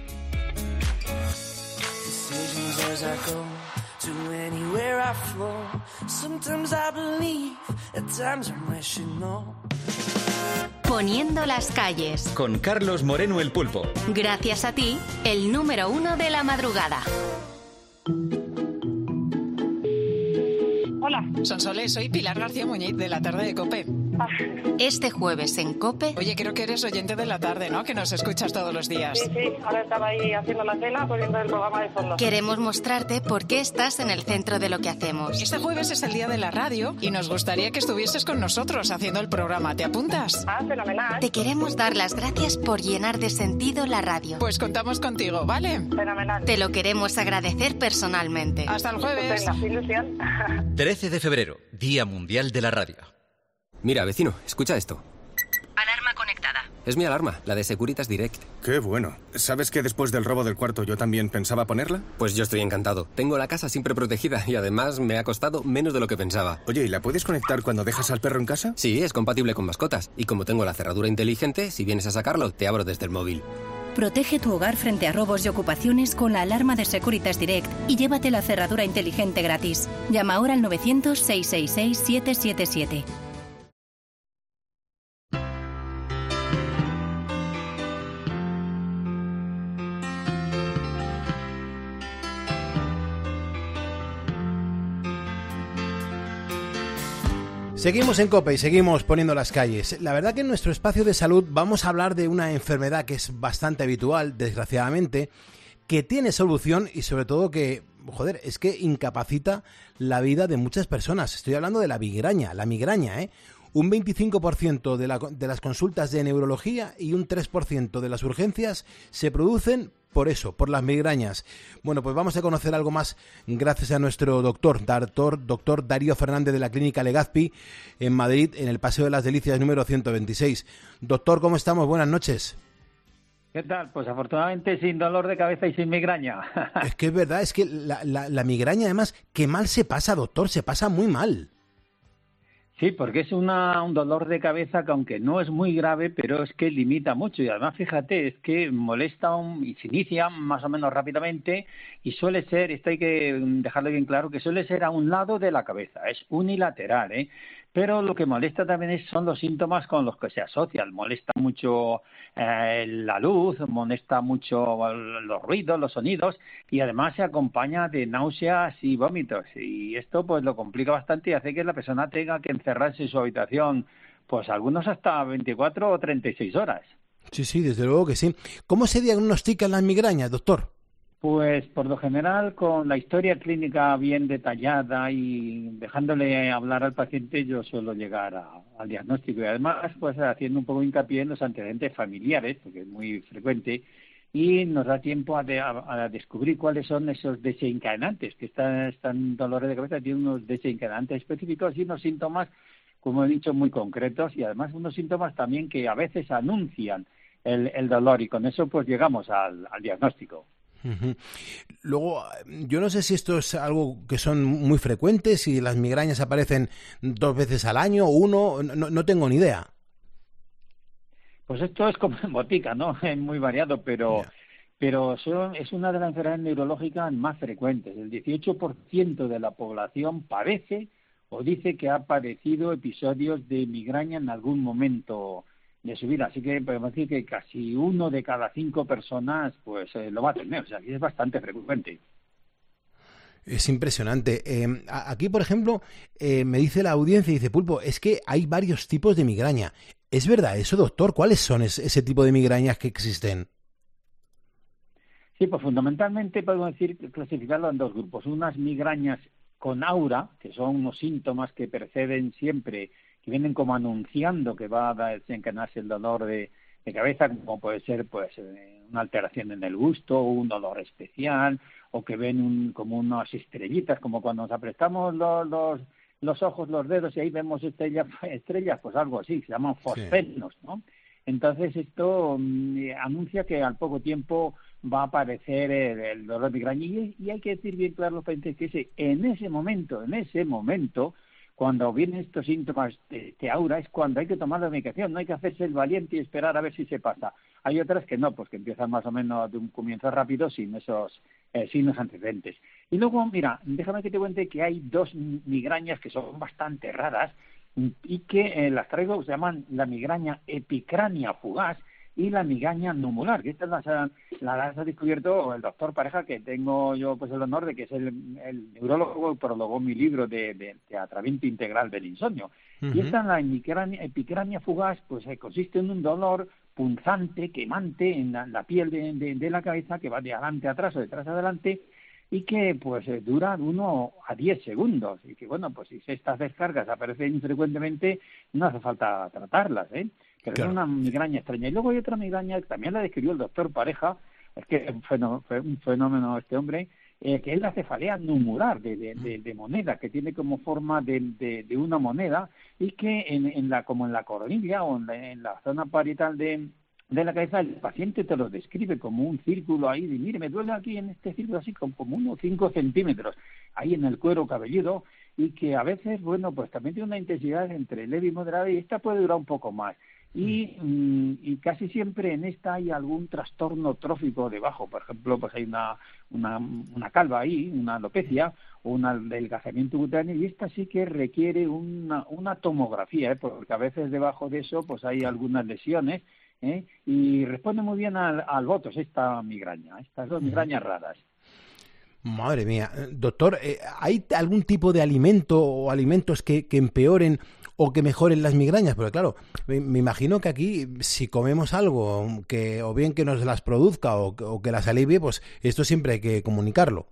Decisions as I go to anywhere I flow. Sometimes I believe, at times I'm wishing no. Poniendo las calles. Con Carlos Moreno el Pulpo. Gracias a ti, el número uno de la madrugada. Hola. Sonsoles, soy Pilar García Muñiz de la tarde de COPE. Este jueves en COPE... Oye, creo que eres oyente de la tarde, ¿no? Que nos escuchas todos los días. Sí, sí, ahora estaba ahí haciendo la cena, poniendo el programa de fondo. Queremos mostrarte por qué estás en el centro de lo que hacemos. Este jueves es el día de la radio y nos gustaría que estuvieses con nosotros haciendo el programa. ¿Te apuntas? Ah, fenomenal. Te queremos dar las gracias por llenar de sentido la radio. Pues contamos contigo, ¿vale? Fenomenal. Te lo queremos agradecer personalmente. Hasta el jueves. Venga, ilusión. trece de febrero, Día Mundial de la Radio. Mira, vecino, escucha esto. Alarma conectada. Es mi alarma, la de Securitas Direct. Qué bueno. ¿Sabes que después del robo del cuarto yo también pensaba ponerla? Pues yo estoy encantado. Tengo la casa siempre protegida y además me ha costado menos de lo que pensaba. Oye, ¿y la puedes conectar cuando dejas al perro en casa? Sí, es compatible con mascotas. Y como tengo la cerradura inteligente, si vienes a sacarlo, te abro desde el móvil. Protege tu hogar frente a robos y ocupaciones con la alarma de Securitas Direct y llévate la cerradura inteligente gratis. Llama ahora al novecientos, seiscientos sesenta y seis, siete siete siete. Seguimos en COPE y seguimos poniendo las calles. La verdad que en nuestro espacio de salud vamos a hablar de una enfermedad que es bastante habitual, desgraciadamente, que tiene solución y sobre todo que, joder, es que incapacita la vida de muchas personas. Estoy hablando de la migraña, la migraña, ¿eh? Un veinticinco por ciento de, la, de las consultas de neurología y un tres por ciento de las urgencias se producen por eso, por las migrañas. Bueno, pues vamos a conocer algo más gracias a nuestro doctor, doctor, doctor Darío Fernández de la Clínica Legazpi en Madrid, en el Paseo de las Delicias número ciento veintiséis. Doctor, ¿cómo estamos? Buenas noches. ¿Qué tal? Pues afortunadamente sin dolor de cabeza y sin migraña. Es que es verdad, es que la, la, la migraña además, qué mal se pasa, doctor, se pasa muy mal. Sí, porque es una, un dolor de cabeza que aunque no es muy grave, pero es que limita mucho. Y además, fíjate, es que molesta un, y se inicia más o menos rápidamente y suele ser, esto hay que dejarlo bien claro, que suele ser a un lado de la cabeza, es unilateral, ¿eh? Pero lo que molesta también es, son los síntomas con los que se asocian. Molesta mucho eh, la luz, molesta mucho los ruidos, los sonidos y además se acompaña de náuseas y vómitos. Y esto pues lo complica bastante y hace que la persona tenga que encerrarse en su habitación, pues algunos hasta veinticuatro o treinta y seis horas. Sí, sí, desde luego que sí. ¿Cómo se diagnostican las migrañas, doctor? Pues por lo general con la historia clínica bien detallada y dejándole hablar al paciente yo suelo llegar a, al diagnóstico y además pues haciendo un poco hincapié en los antecedentes familiares porque es muy frecuente y nos da tiempo a, de, a, a descubrir cuáles son esos desencadenantes que están, están dolores de cabeza, tienen unos desencadenantes específicos y unos síntomas, como he dicho, muy concretos y además unos síntomas también que a veces anuncian el, el dolor y con eso pues llegamos al, al diagnóstico. Uh-huh. Luego, yo no sé si esto es algo que son muy frecuentes, si las migrañas aparecen dos veces al año, uno, no, no tengo ni idea. Pues esto es como en botica, ¿no? Es muy variado, pero, yeah. pero son, es una de las enfermedades neurológicas más frecuentes. El dieciocho por ciento de la población padece o dice que ha padecido episodios de migraña en algún momento de su vida, así que podemos decir que casi uno de cada cinco personas pues eh, lo va a tener, o sea, que es bastante frecuente. Es impresionante. Eh, aquí, por ejemplo, eh, me dice la audiencia, dice, Pulpo, es que hay varios tipos de migraña. ¿Es verdad eso, doctor? ¿Cuáles son es, ese tipo de migrañas que existen? Sí, pues fundamentalmente podemos decir clasificarlo en dos grupos. Unas migrañas con aura, que son unos síntomas que preceden siempre, que vienen como anunciando que va a desencadenarse el dolor de, de cabeza, como puede ser pues una alteración en el gusto, un dolor especial, o que ven un, como unas estrellitas, como cuando nos apretamos los, los, los ojos, los dedos, y ahí vemos estrellas, estrellas pues algo así, se llaman fosfenos, ¿no? Entonces esto um, anuncia que al poco tiempo va a aparecer el, el dolor de migraña, y, y hay que decir bien claro a los pacientes que ese, en ese momento, en ese momento, cuando vienen estos síntomas de, de aura es cuando hay que tomar la medicación, no hay que hacerse el valiente y esperar a ver si se pasa. Hay otras que no, pues que empiezan más o menos de un comienzo rápido sin esos eh, signos antecedentes. Y luego, mira, déjame que te cuente que hay dos migrañas que son bastante raras y que eh, las traigo, se llaman la migraña epicrania fugaz y la migraña numolar, que esta la, la, la ha descubierto el doctor Pareja, que tengo yo pues el honor de que es el, el neurólogo que prologó mi libro de, de, de tratamiento integral del insomnio. Uh-huh. Y esta, la epicrania, epicrania fugaz, pues eh, consiste en un dolor punzante, quemante en la, la piel de, de, de la cabeza, que va de adelante a atrás o de atrás a adelante, y que pues eh, dura uno a diez segundos, y que bueno, pues si estas descargas aparecen infrecuentemente, no hace falta tratarlas, ¿eh? Pero claro, es una migraña extraña. Y luego hay otra migraña que también la describió el doctor Pareja, es que es un fenómeno, un fenómeno este hombre, eh, que es la cefalea numolar de, de, de, de moneda, que tiene como forma de, de, de una moneda, y que en, en la como en la coronilla o en la, en la zona parietal de, de la cabeza, el paciente te lo describe como un círculo ahí, de mire, me duele aquí en este círculo así como, como unos cinco centímetros, ahí en el cuero cabelludo, y que a veces, bueno, pues también tiene una intensidad entre leve y moderada, y esta puede durar un poco más. Y, mm, y casi siempre en esta hay algún trastorno trófico debajo, por ejemplo, pues hay una, una, una calva ahí, una alopecia o un adelgazamiento cutáneo, y esta sí que requiere una, una tomografía, ¿eh? Porque a veces debajo de eso pues hay algunas lesiones, ¿eh? Y responde muy bien al, al botox esta migraña, estas dos migrañas raras. Madre mía. Doctor, ¿hay algún tipo de alimento o alimentos que, que empeoren o que mejoren las migrañas? Porque claro, me, me imagino que aquí si comemos algo que o bien que nos las produzca o, o que las alivie, pues esto siempre hay que comunicarlo.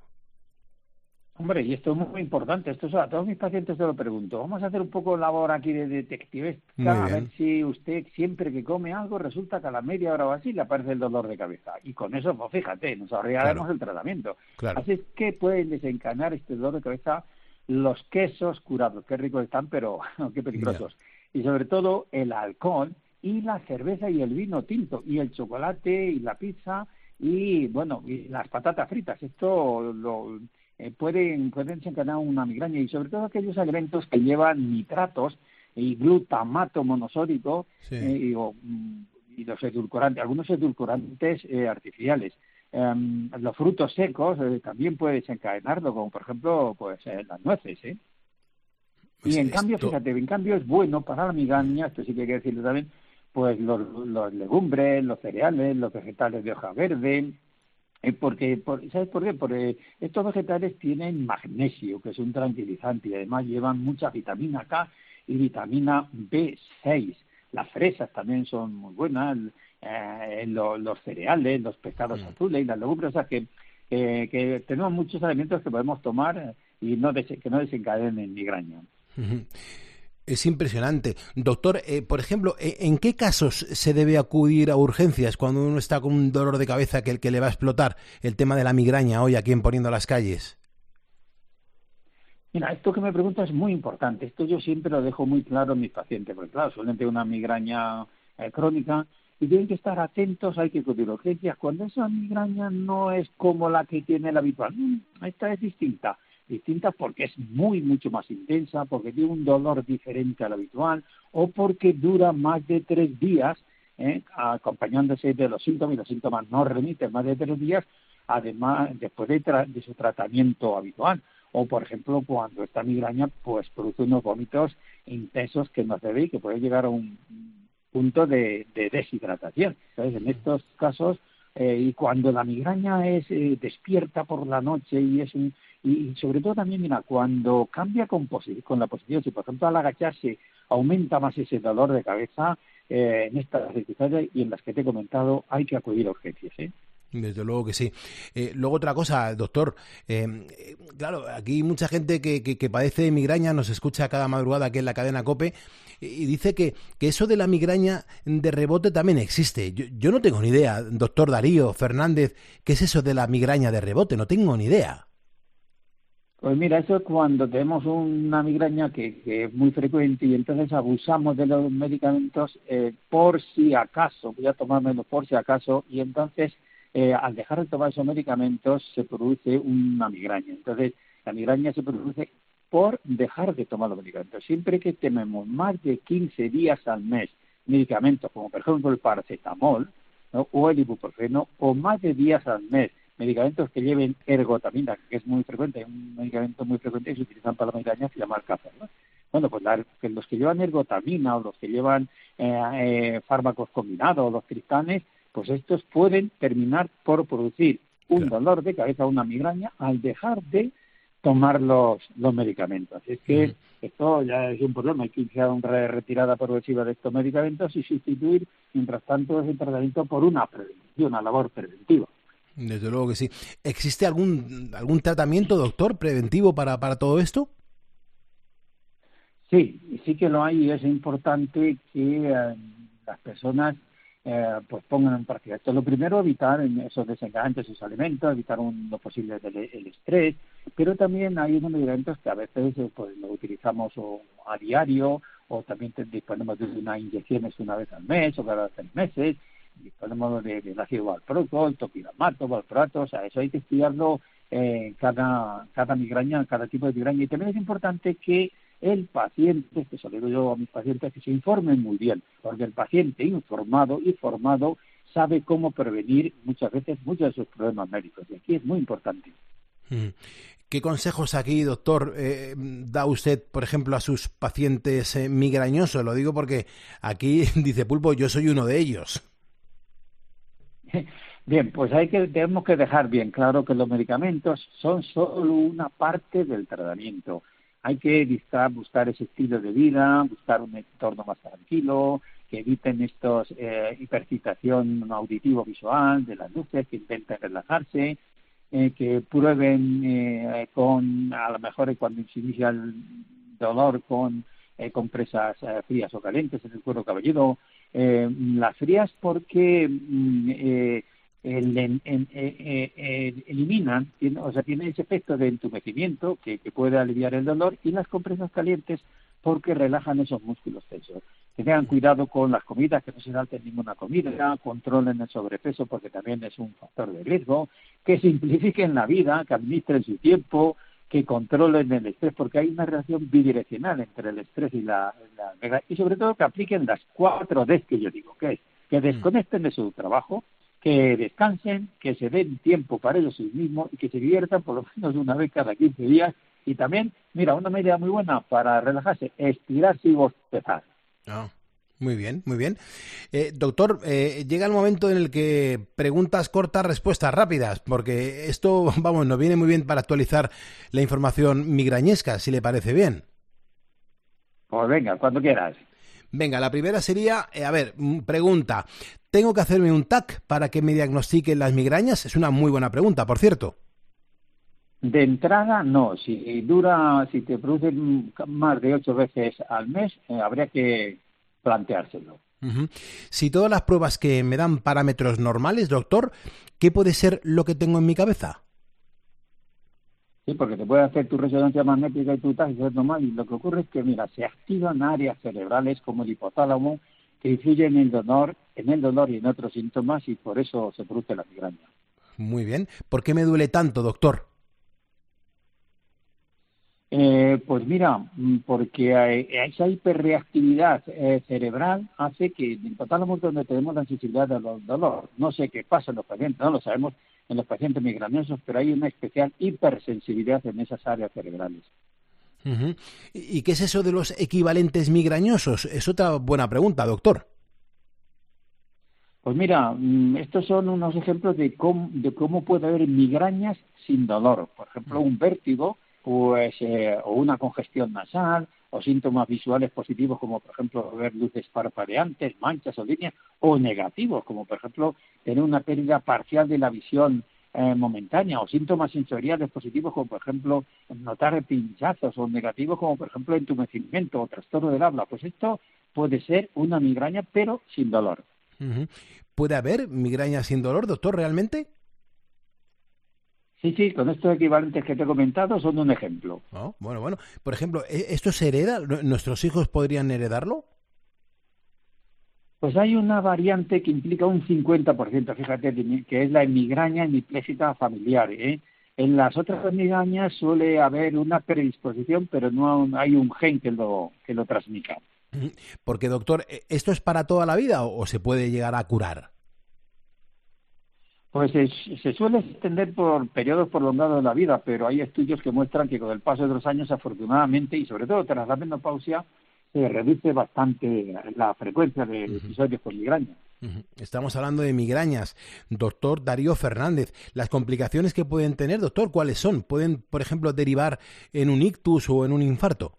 Hombre, y esto es muy importante, esto es, a todos mis pacientes te lo pregunto. Vamos a hacer un poco labor aquí de detectivesca, a ver si usted siempre que come algo resulta que a la media hora o así le aparece el dolor de cabeza. Y con eso, pues fíjate, nos ahorraremos claro. el tratamiento. Claro. Así es que pueden desencadenar este dolor de cabeza los quesos curados, qué ricos están, pero qué peligrosos. Yeah. Y sobre todo el alcohol y la cerveza y el vino tinto, y el chocolate y la pizza y, bueno, y las patatas fritas. Esto lo... Eh, pueden, pueden desencadenar una migraña, y sobre todo aquellos alimentos que llevan nitratos y glutamato monosódico, sí. eh, y, o, y los edulcorantes, algunos edulcorantes eh, artificiales. Um, los frutos secos eh, también pueden desencadenarlo, como por ejemplo pues eh, las nueces, ¿eh? Pues y en esto... cambio, fíjate, en cambio es bueno para la migraña, esto sí que hay que decirlo también, pues los, los legumbres, los cereales, los vegetales de hoja verde. Eh, porque, por, ¿sabes por qué? Porque estos vegetales tienen magnesio, que es un tranquilizante, y además llevan mucha vitamina K y vitamina B seis. Las fresas también son muy buenas, eh, los, los cereales, los pescados mm. azules y las legumbres, o sea que, eh, que tenemos muchos alimentos que podemos tomar y no des- que no desencadenen migraña. Es impresionante. Doctor, eh, por ejemplo, ¿en qué casos se debe acudir a urgencias cuando uno está con un dolor de cabeza que el que le va a explotar el tema de la migraña hoy aquí en Poniendo las Calles? Mira, esto que me preguntas es muy importante. Esto yo siempre lo dejo muy claro a mis pacientes, porque claro, suelen tener una migraña eh, crónica y tienen que estar atentos, hay que acudir a urgencias cuando esa migraña no es como la que tiene la habitual. Esta es distinta. distinta porque es muy, mucho más intensa, porque tiene un dolor diferente al habitual, o porque dura más de tres días, ¿eh? acompañándose de los síntomas, y los síntomas no remiten más de tres días, además, después de, tra- de su tratamiento habitual. O, por ejemplo, cuando esta migraña pues produce unos vómitos intensos que no se ve y que puede llegar a un punto de, de deshidratación. Entonces, en estos casos, eh, y cuando la migraña es eh, despierta por la noche y es un Y sobre todo también, mira, cuando cambia con, posi- con la posición, si por ejemplo al agacharse aumenta más ese dolor de cabeza, eh, en estas circunstancias y en las que te he comentado, hay que acudir a urgencias, ¿eh? Desde luego que sí. Eh, luego otra cosa, doctor, eh, claro, aquí mucha gente que, que, que padece de migraña nos escucha cada madrugada aquí en la cadena COPE y dice que, que eso de la migraña de rebote también existe. Yo, yo no tengo ni idea, doctor Darío Fernández, ¿qué es eso de la migraña de rebote? No tengo ni idea. Pues mira, eso es cuando tenemos una migraña que, que es muy frecuente y entonces abusamos de los medicamentos eh, por si acaso, voy a tomármelo por si acaso, y entonces eh, al dejar de tomar esos medicamentos se produce una migraña. Entonces la migraña se produce por dejar de tomar los medicamentos. Siempre que tomemos más de quince días al mes medicamentos, como por ejemplo el paracetamol, ¿no? o el ibuprofeno, o más de días al mes medicamentos que lleven ergotamina, que es muy frecuente, un medicamento muy frecuente que se utilizan para la migraña, se llama Alcázar, ¿no? Bueno, pues la, que los que llevan ergotamina o los que llevan eh, eh, fármacos combinados, los triptanes, pues estos pueden terminar por producir un claro. dolor de cabeza, una migraña, al dejar de tomar los, los medicamentos. Así es que mm. esto ya es un problema, hay que iniciar una retirada progresiva de estos medicamentos y sustituir, mientras tanto, ese tratamiento por una prevención, una labor preventiva. Desde luego que sí. ¿Existe algún algún tratamiento, doctor, preventivo para, para todo esto? Sí, sí que lo hay y es importante que eh, las personas eh, pues pongan en práctica esto. Lo primero, evitar esos desengaños, esos alimentos, evitar un, lo posible el, el estrés, pero también hay unos medicamentos que a veces eh, pues lo utilizamos o, a diario, o también te, disponemos de unas inyecciones una vez al mes o cada tres meses, disponemos de, de ácido valproico, el topiramato, valproato, o sea, eso hay que estudiarlo eh, cada, cada migraña, cada tipo de migraña. Y también es importante que el paciente, que se lo digo yo a mis pacientes, que se informen muy bien, porque el paciente informado y formado sabe cómo prevenir muchas veces muchos de sus problemas médicos, y aquí es muy importante. ¿Qué consejos aquí, doctor, eh, da usted, por ejemplo, a sus pacientes eh, migrañosos? Lo digo porque aquí, dice Pulpo, yo soy uno de ellos. Bien, pues hay que tenemos que dejar bien claro que los medicamentos son solo una parte del tratamiento. Hay que buscar, buscar ese estilo de vida, buscar un entorno más tranquilo, que eviten estos eh, hipercitación auditivo-visual de las luces, que intenten relajarse, eh, que prueben eh, con, a lo mejor cuando se inicia el dolor, con eh, compresas eh, frías o calientes en el cuero cabelludo. Eh, las frías porque mm, eh, El, en, en, eh, eh, eliminan, tiene, o sea, tiene ese efecto de entumecimiento que, que puede aliviar el dolor, y las compresas calientes porque relajan esos músculos tensos. Que tengan cuidado con las comidas, que no se salten ninguna comida, controlen el sobrepeso porque también es un factor de riesgo, que simplifiquen la vida, que administren su tiempo, que controlen el estrés, porque hay una relación bidireccional entre el estrés y la, la y sobre todo que apliquen las cuatro Ds que yo digo, que es que desconecten de su trabajo, que descansen, que se den tiempo para ellos mismos y que se diviertan por lo menos una vez cada quince días. Y también, mira, una medida muy buena para relajarse, estirarse y bostezar. Oh, muy bien, muy bien. Eh, doctor, eh, llega el momento en el que preguntas cortas, respuestas rápidas, porque esto, vamos, nos viene muy bien para actualizar la información migrañesca, si le parece bien. Pues venga, cuando quieras. Venga, la primera sería, eh, a ver, pregunta, ¿tengo que hacerme un T A C para que me diagnostiquen las migrañas? Es una muy buena pregunta, por cierto. De entrada, no. Si dura, si te producen más de ocho veces al mes, eh, habría que planteárselo. Uh-huh. Si todas las pruebas que me dan parámetros normales, doctor, ¿qué puede ser lo que tengo en mi cabeza? Sí, porque te puede hacer tu resonancia magnética y tu T A C y es normal, y lo que ocurre es que, mira, se activan áreas cerebrales como el hipotálamo que influyen en el dolor, en el dolor y en otros síntomas, y por eso se produce la migraña. Muy bien. ¿Por qué me duele tanto, doctor? Eh, pues mira, porque hay, esa hiperreactividad eh, cerebral hace que el hipotálamo es donde tenemos la sensibilidad del dolor. No sé qué pasa en los pacientes, no lo sabemos en los pacientes migrañosos, pero hay una especial hipersensibilidad en esas áreas cerebrales. Uh-huh. ¿Y qué es eso de los equivalentes migrañosos? Es otra buena pregunta, doctor. Pues mira, estos son unos ejemplos de cómo, de cómo puede haber migrañas sin dolor. Por ejemplo, un vértigo, pues eh, o una congestión nasal, o síntomas visuales positivos como por ejemplo ver luces parpadeantes, manchas o líneas, o negativos como por ejemplo tener una pérdida parcial de la visión eh, momentánea, o síntomas sensoriales positivos como por ejemplo notar pinchazos, o negativos como por ejemplo entumecimiento o trastorno del habla. Pues esto puede ser una migraña pero sin dolor. Uh-huh. ¿Puede haber migraña sin dolor, doctor, realmente? Sí, sí, con estos equivalentes que te he comentado son un ejemplo. Oh, bueno, bueno. Por ejemplo, ¿esto se hereda? ¿Nuestros hijos podrían heredarlo? Pues hay una variante que implica un cincuenta por ciento, fíjate, que es la migraña hemipléjica familiar, ¿eh? En las otras migrañas suele haber una predisposición, pero no hay un gen que lo, que lo transmita. Porque, doctor, ¿esto es para toda la vida o se puede llegar a curar? Pues se, se suele extender por periodos prolongados de la vida, pero hay estudios que muestran que con el paso de los años, afortunadamente, y sobre todo tras la menopausia, se reduce bastante la frecuencia de uh-huh. episodios con migraña. Uh-huh. Estamos hablando de migrañas. Doctor Darío Fernández, las complicaciones que pueden tener, doctor, ¿cuáles son? ¿Pueden, por ejemplo, derivar en un ictus o en un infarto?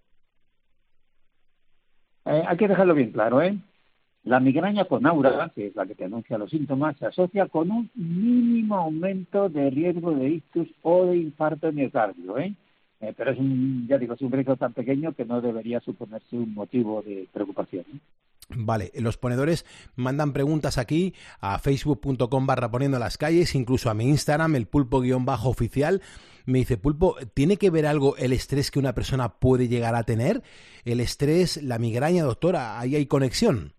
Eh, hay que dejarlo bien claro, ¿eh? La migraña con aura, que es la que te anuncia los síntomas, se asocia con un mínimo aumento de riesgo de ictus o de infarto de miocardio, ¿eh? Eh, pero es un, ya digo, es un riesgo tan pequeño que no debería suponerse un motivo de preocupación, ¿eh? Vale, los ponedores mandan preguntas aquí a facebook.com barra poniendo las calles, incluso a mi Instagram, el pulpo-oficial. Me dice, Pulpo, ¿tiene que ver algo el estrés que una persona puede llegar a tener? El estrés, la migraña, doctora, ¿ahí hay conexión?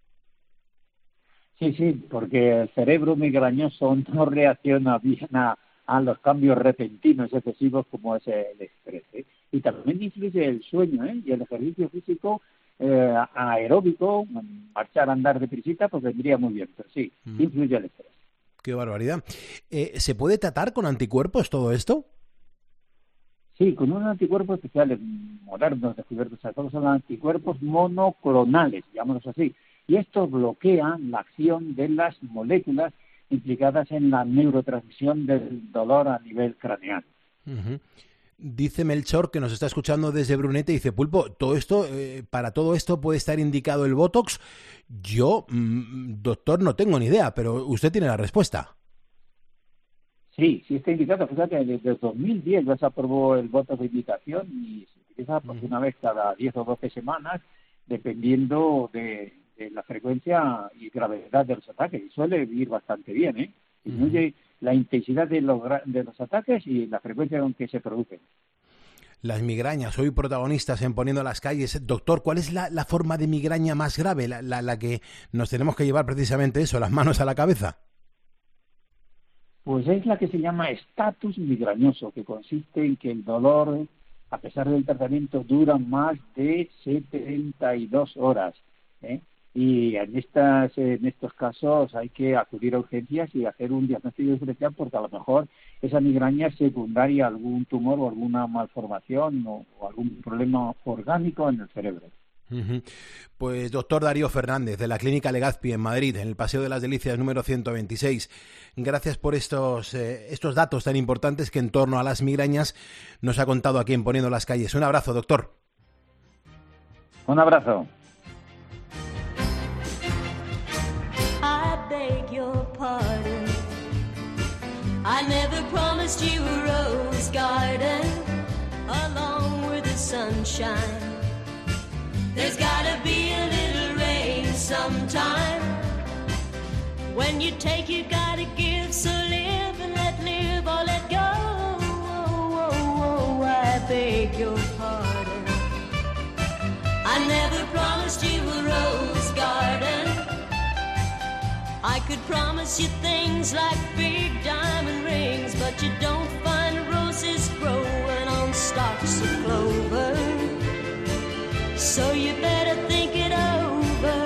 Sí, sí, porque el cerebro migrañoso no reacciona bien a, a los cambios repentinos excesivos como es el estrés, ¿eh? Y también influye el sueño, ¿eh? Y el ejercicio físico eh, aeróbico, marchar a andar deprisita, pues vendría muy bien, pero sí, mm. influye el estrés. ¡Qué barbaridad! Eh, ¿Se puede tratar con anticuerpos todo esto? Sí, con unos anticuerpos especiales modernos descubiertos, a todos son anticuerpos monoclonales, llamémoslos así. Y estos bloquean la acción de las moléculas implicadas en la neurotransmisión del dolor a nivel craneal. Uh-huh. Dice Melchor, que nos está escuchando desde Brunete, dice, Pulpo, todo esto, eh, para todo esto puede estar indicado el Botox. Yo, mmm, doctor, no tengo ni idea, pero usted tiene la respuesta. Sí, sí está indicado. Fíjate, desde dos mil diez ya se aprobó el Botox de indicación y se utiliza por uh-huh. una vez cada diez o doce semanas, dependiendo de... la frecuencia y gravedad de los ataques, y suele ir bastante bien, ¿eh? Disminuye uh-huh. la intensidad de los, de los ataques y la frecuencia con que se producen. Las migrañas, hoy protagonistas en Poniendo las Calles. Doctor, ¿cuál es la, la forma de migraña más grave, la, la, la que nos tenemos que llevar precisamente eso, las manos a la cabeza? Pues es la que se llama estatus migrañoso, que consiste en que el dolor, a pesar del tratamiento, dura más de setenta y dos horas, ¿eh? Y en estas en estos casos hay que acudir a urgencias y hacer un diagnóstico diferencial, porque a lo mejor esa migraña es secundaria a algún tumor o alguna malformación o, o algún problema orgánico en el cerebro. Uh-huh. Pues doctor Darío Fernández, de la Clínica Legazpi en Madrid, en el Paseo de las Delicias número ciento veintiséis. Gracias por estos, eh, estos datos tan importantes que en torno a las migrañas nos ha contado aquí en Poniendo las Calles. Un abrazo, doctor. Un abrazo. Pardon. I never promised you a rose garden along with the sunshine. There's gotta be a little rain sometime. When you take, you gotta give. So live and let live or let go. Oh, oh, oh, I beg your pardon. I never promised you a rose garden. I could promise you things like big diamond rings, but you don't find roses growing on stalks of clover. So you better think it over.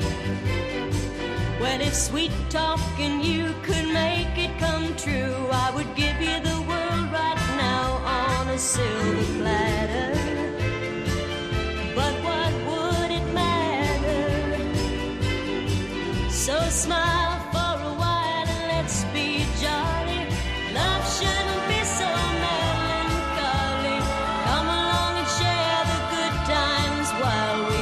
Well, if sweet talking you could make it come true, I would give you the world right now on a silver platter. But what would it matter? So smile for a while and let's be jolly. Love shouldn't be so melancholy. Come along and share the good times while we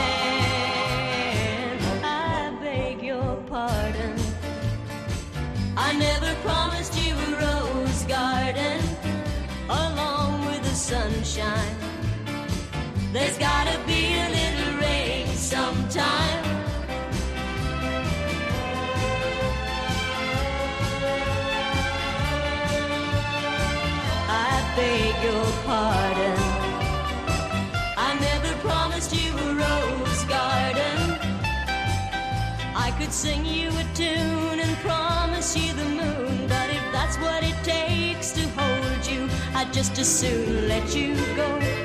can. I beg your pardon. I never promised you a rose garden along with the sunshine. There's gotta be a little rain sometime. Beg your pardon. I never promised you a rose garden. I could sing you a tune and promise you the moon, but if that's what it takes to hold you, I'd just as soon let you go.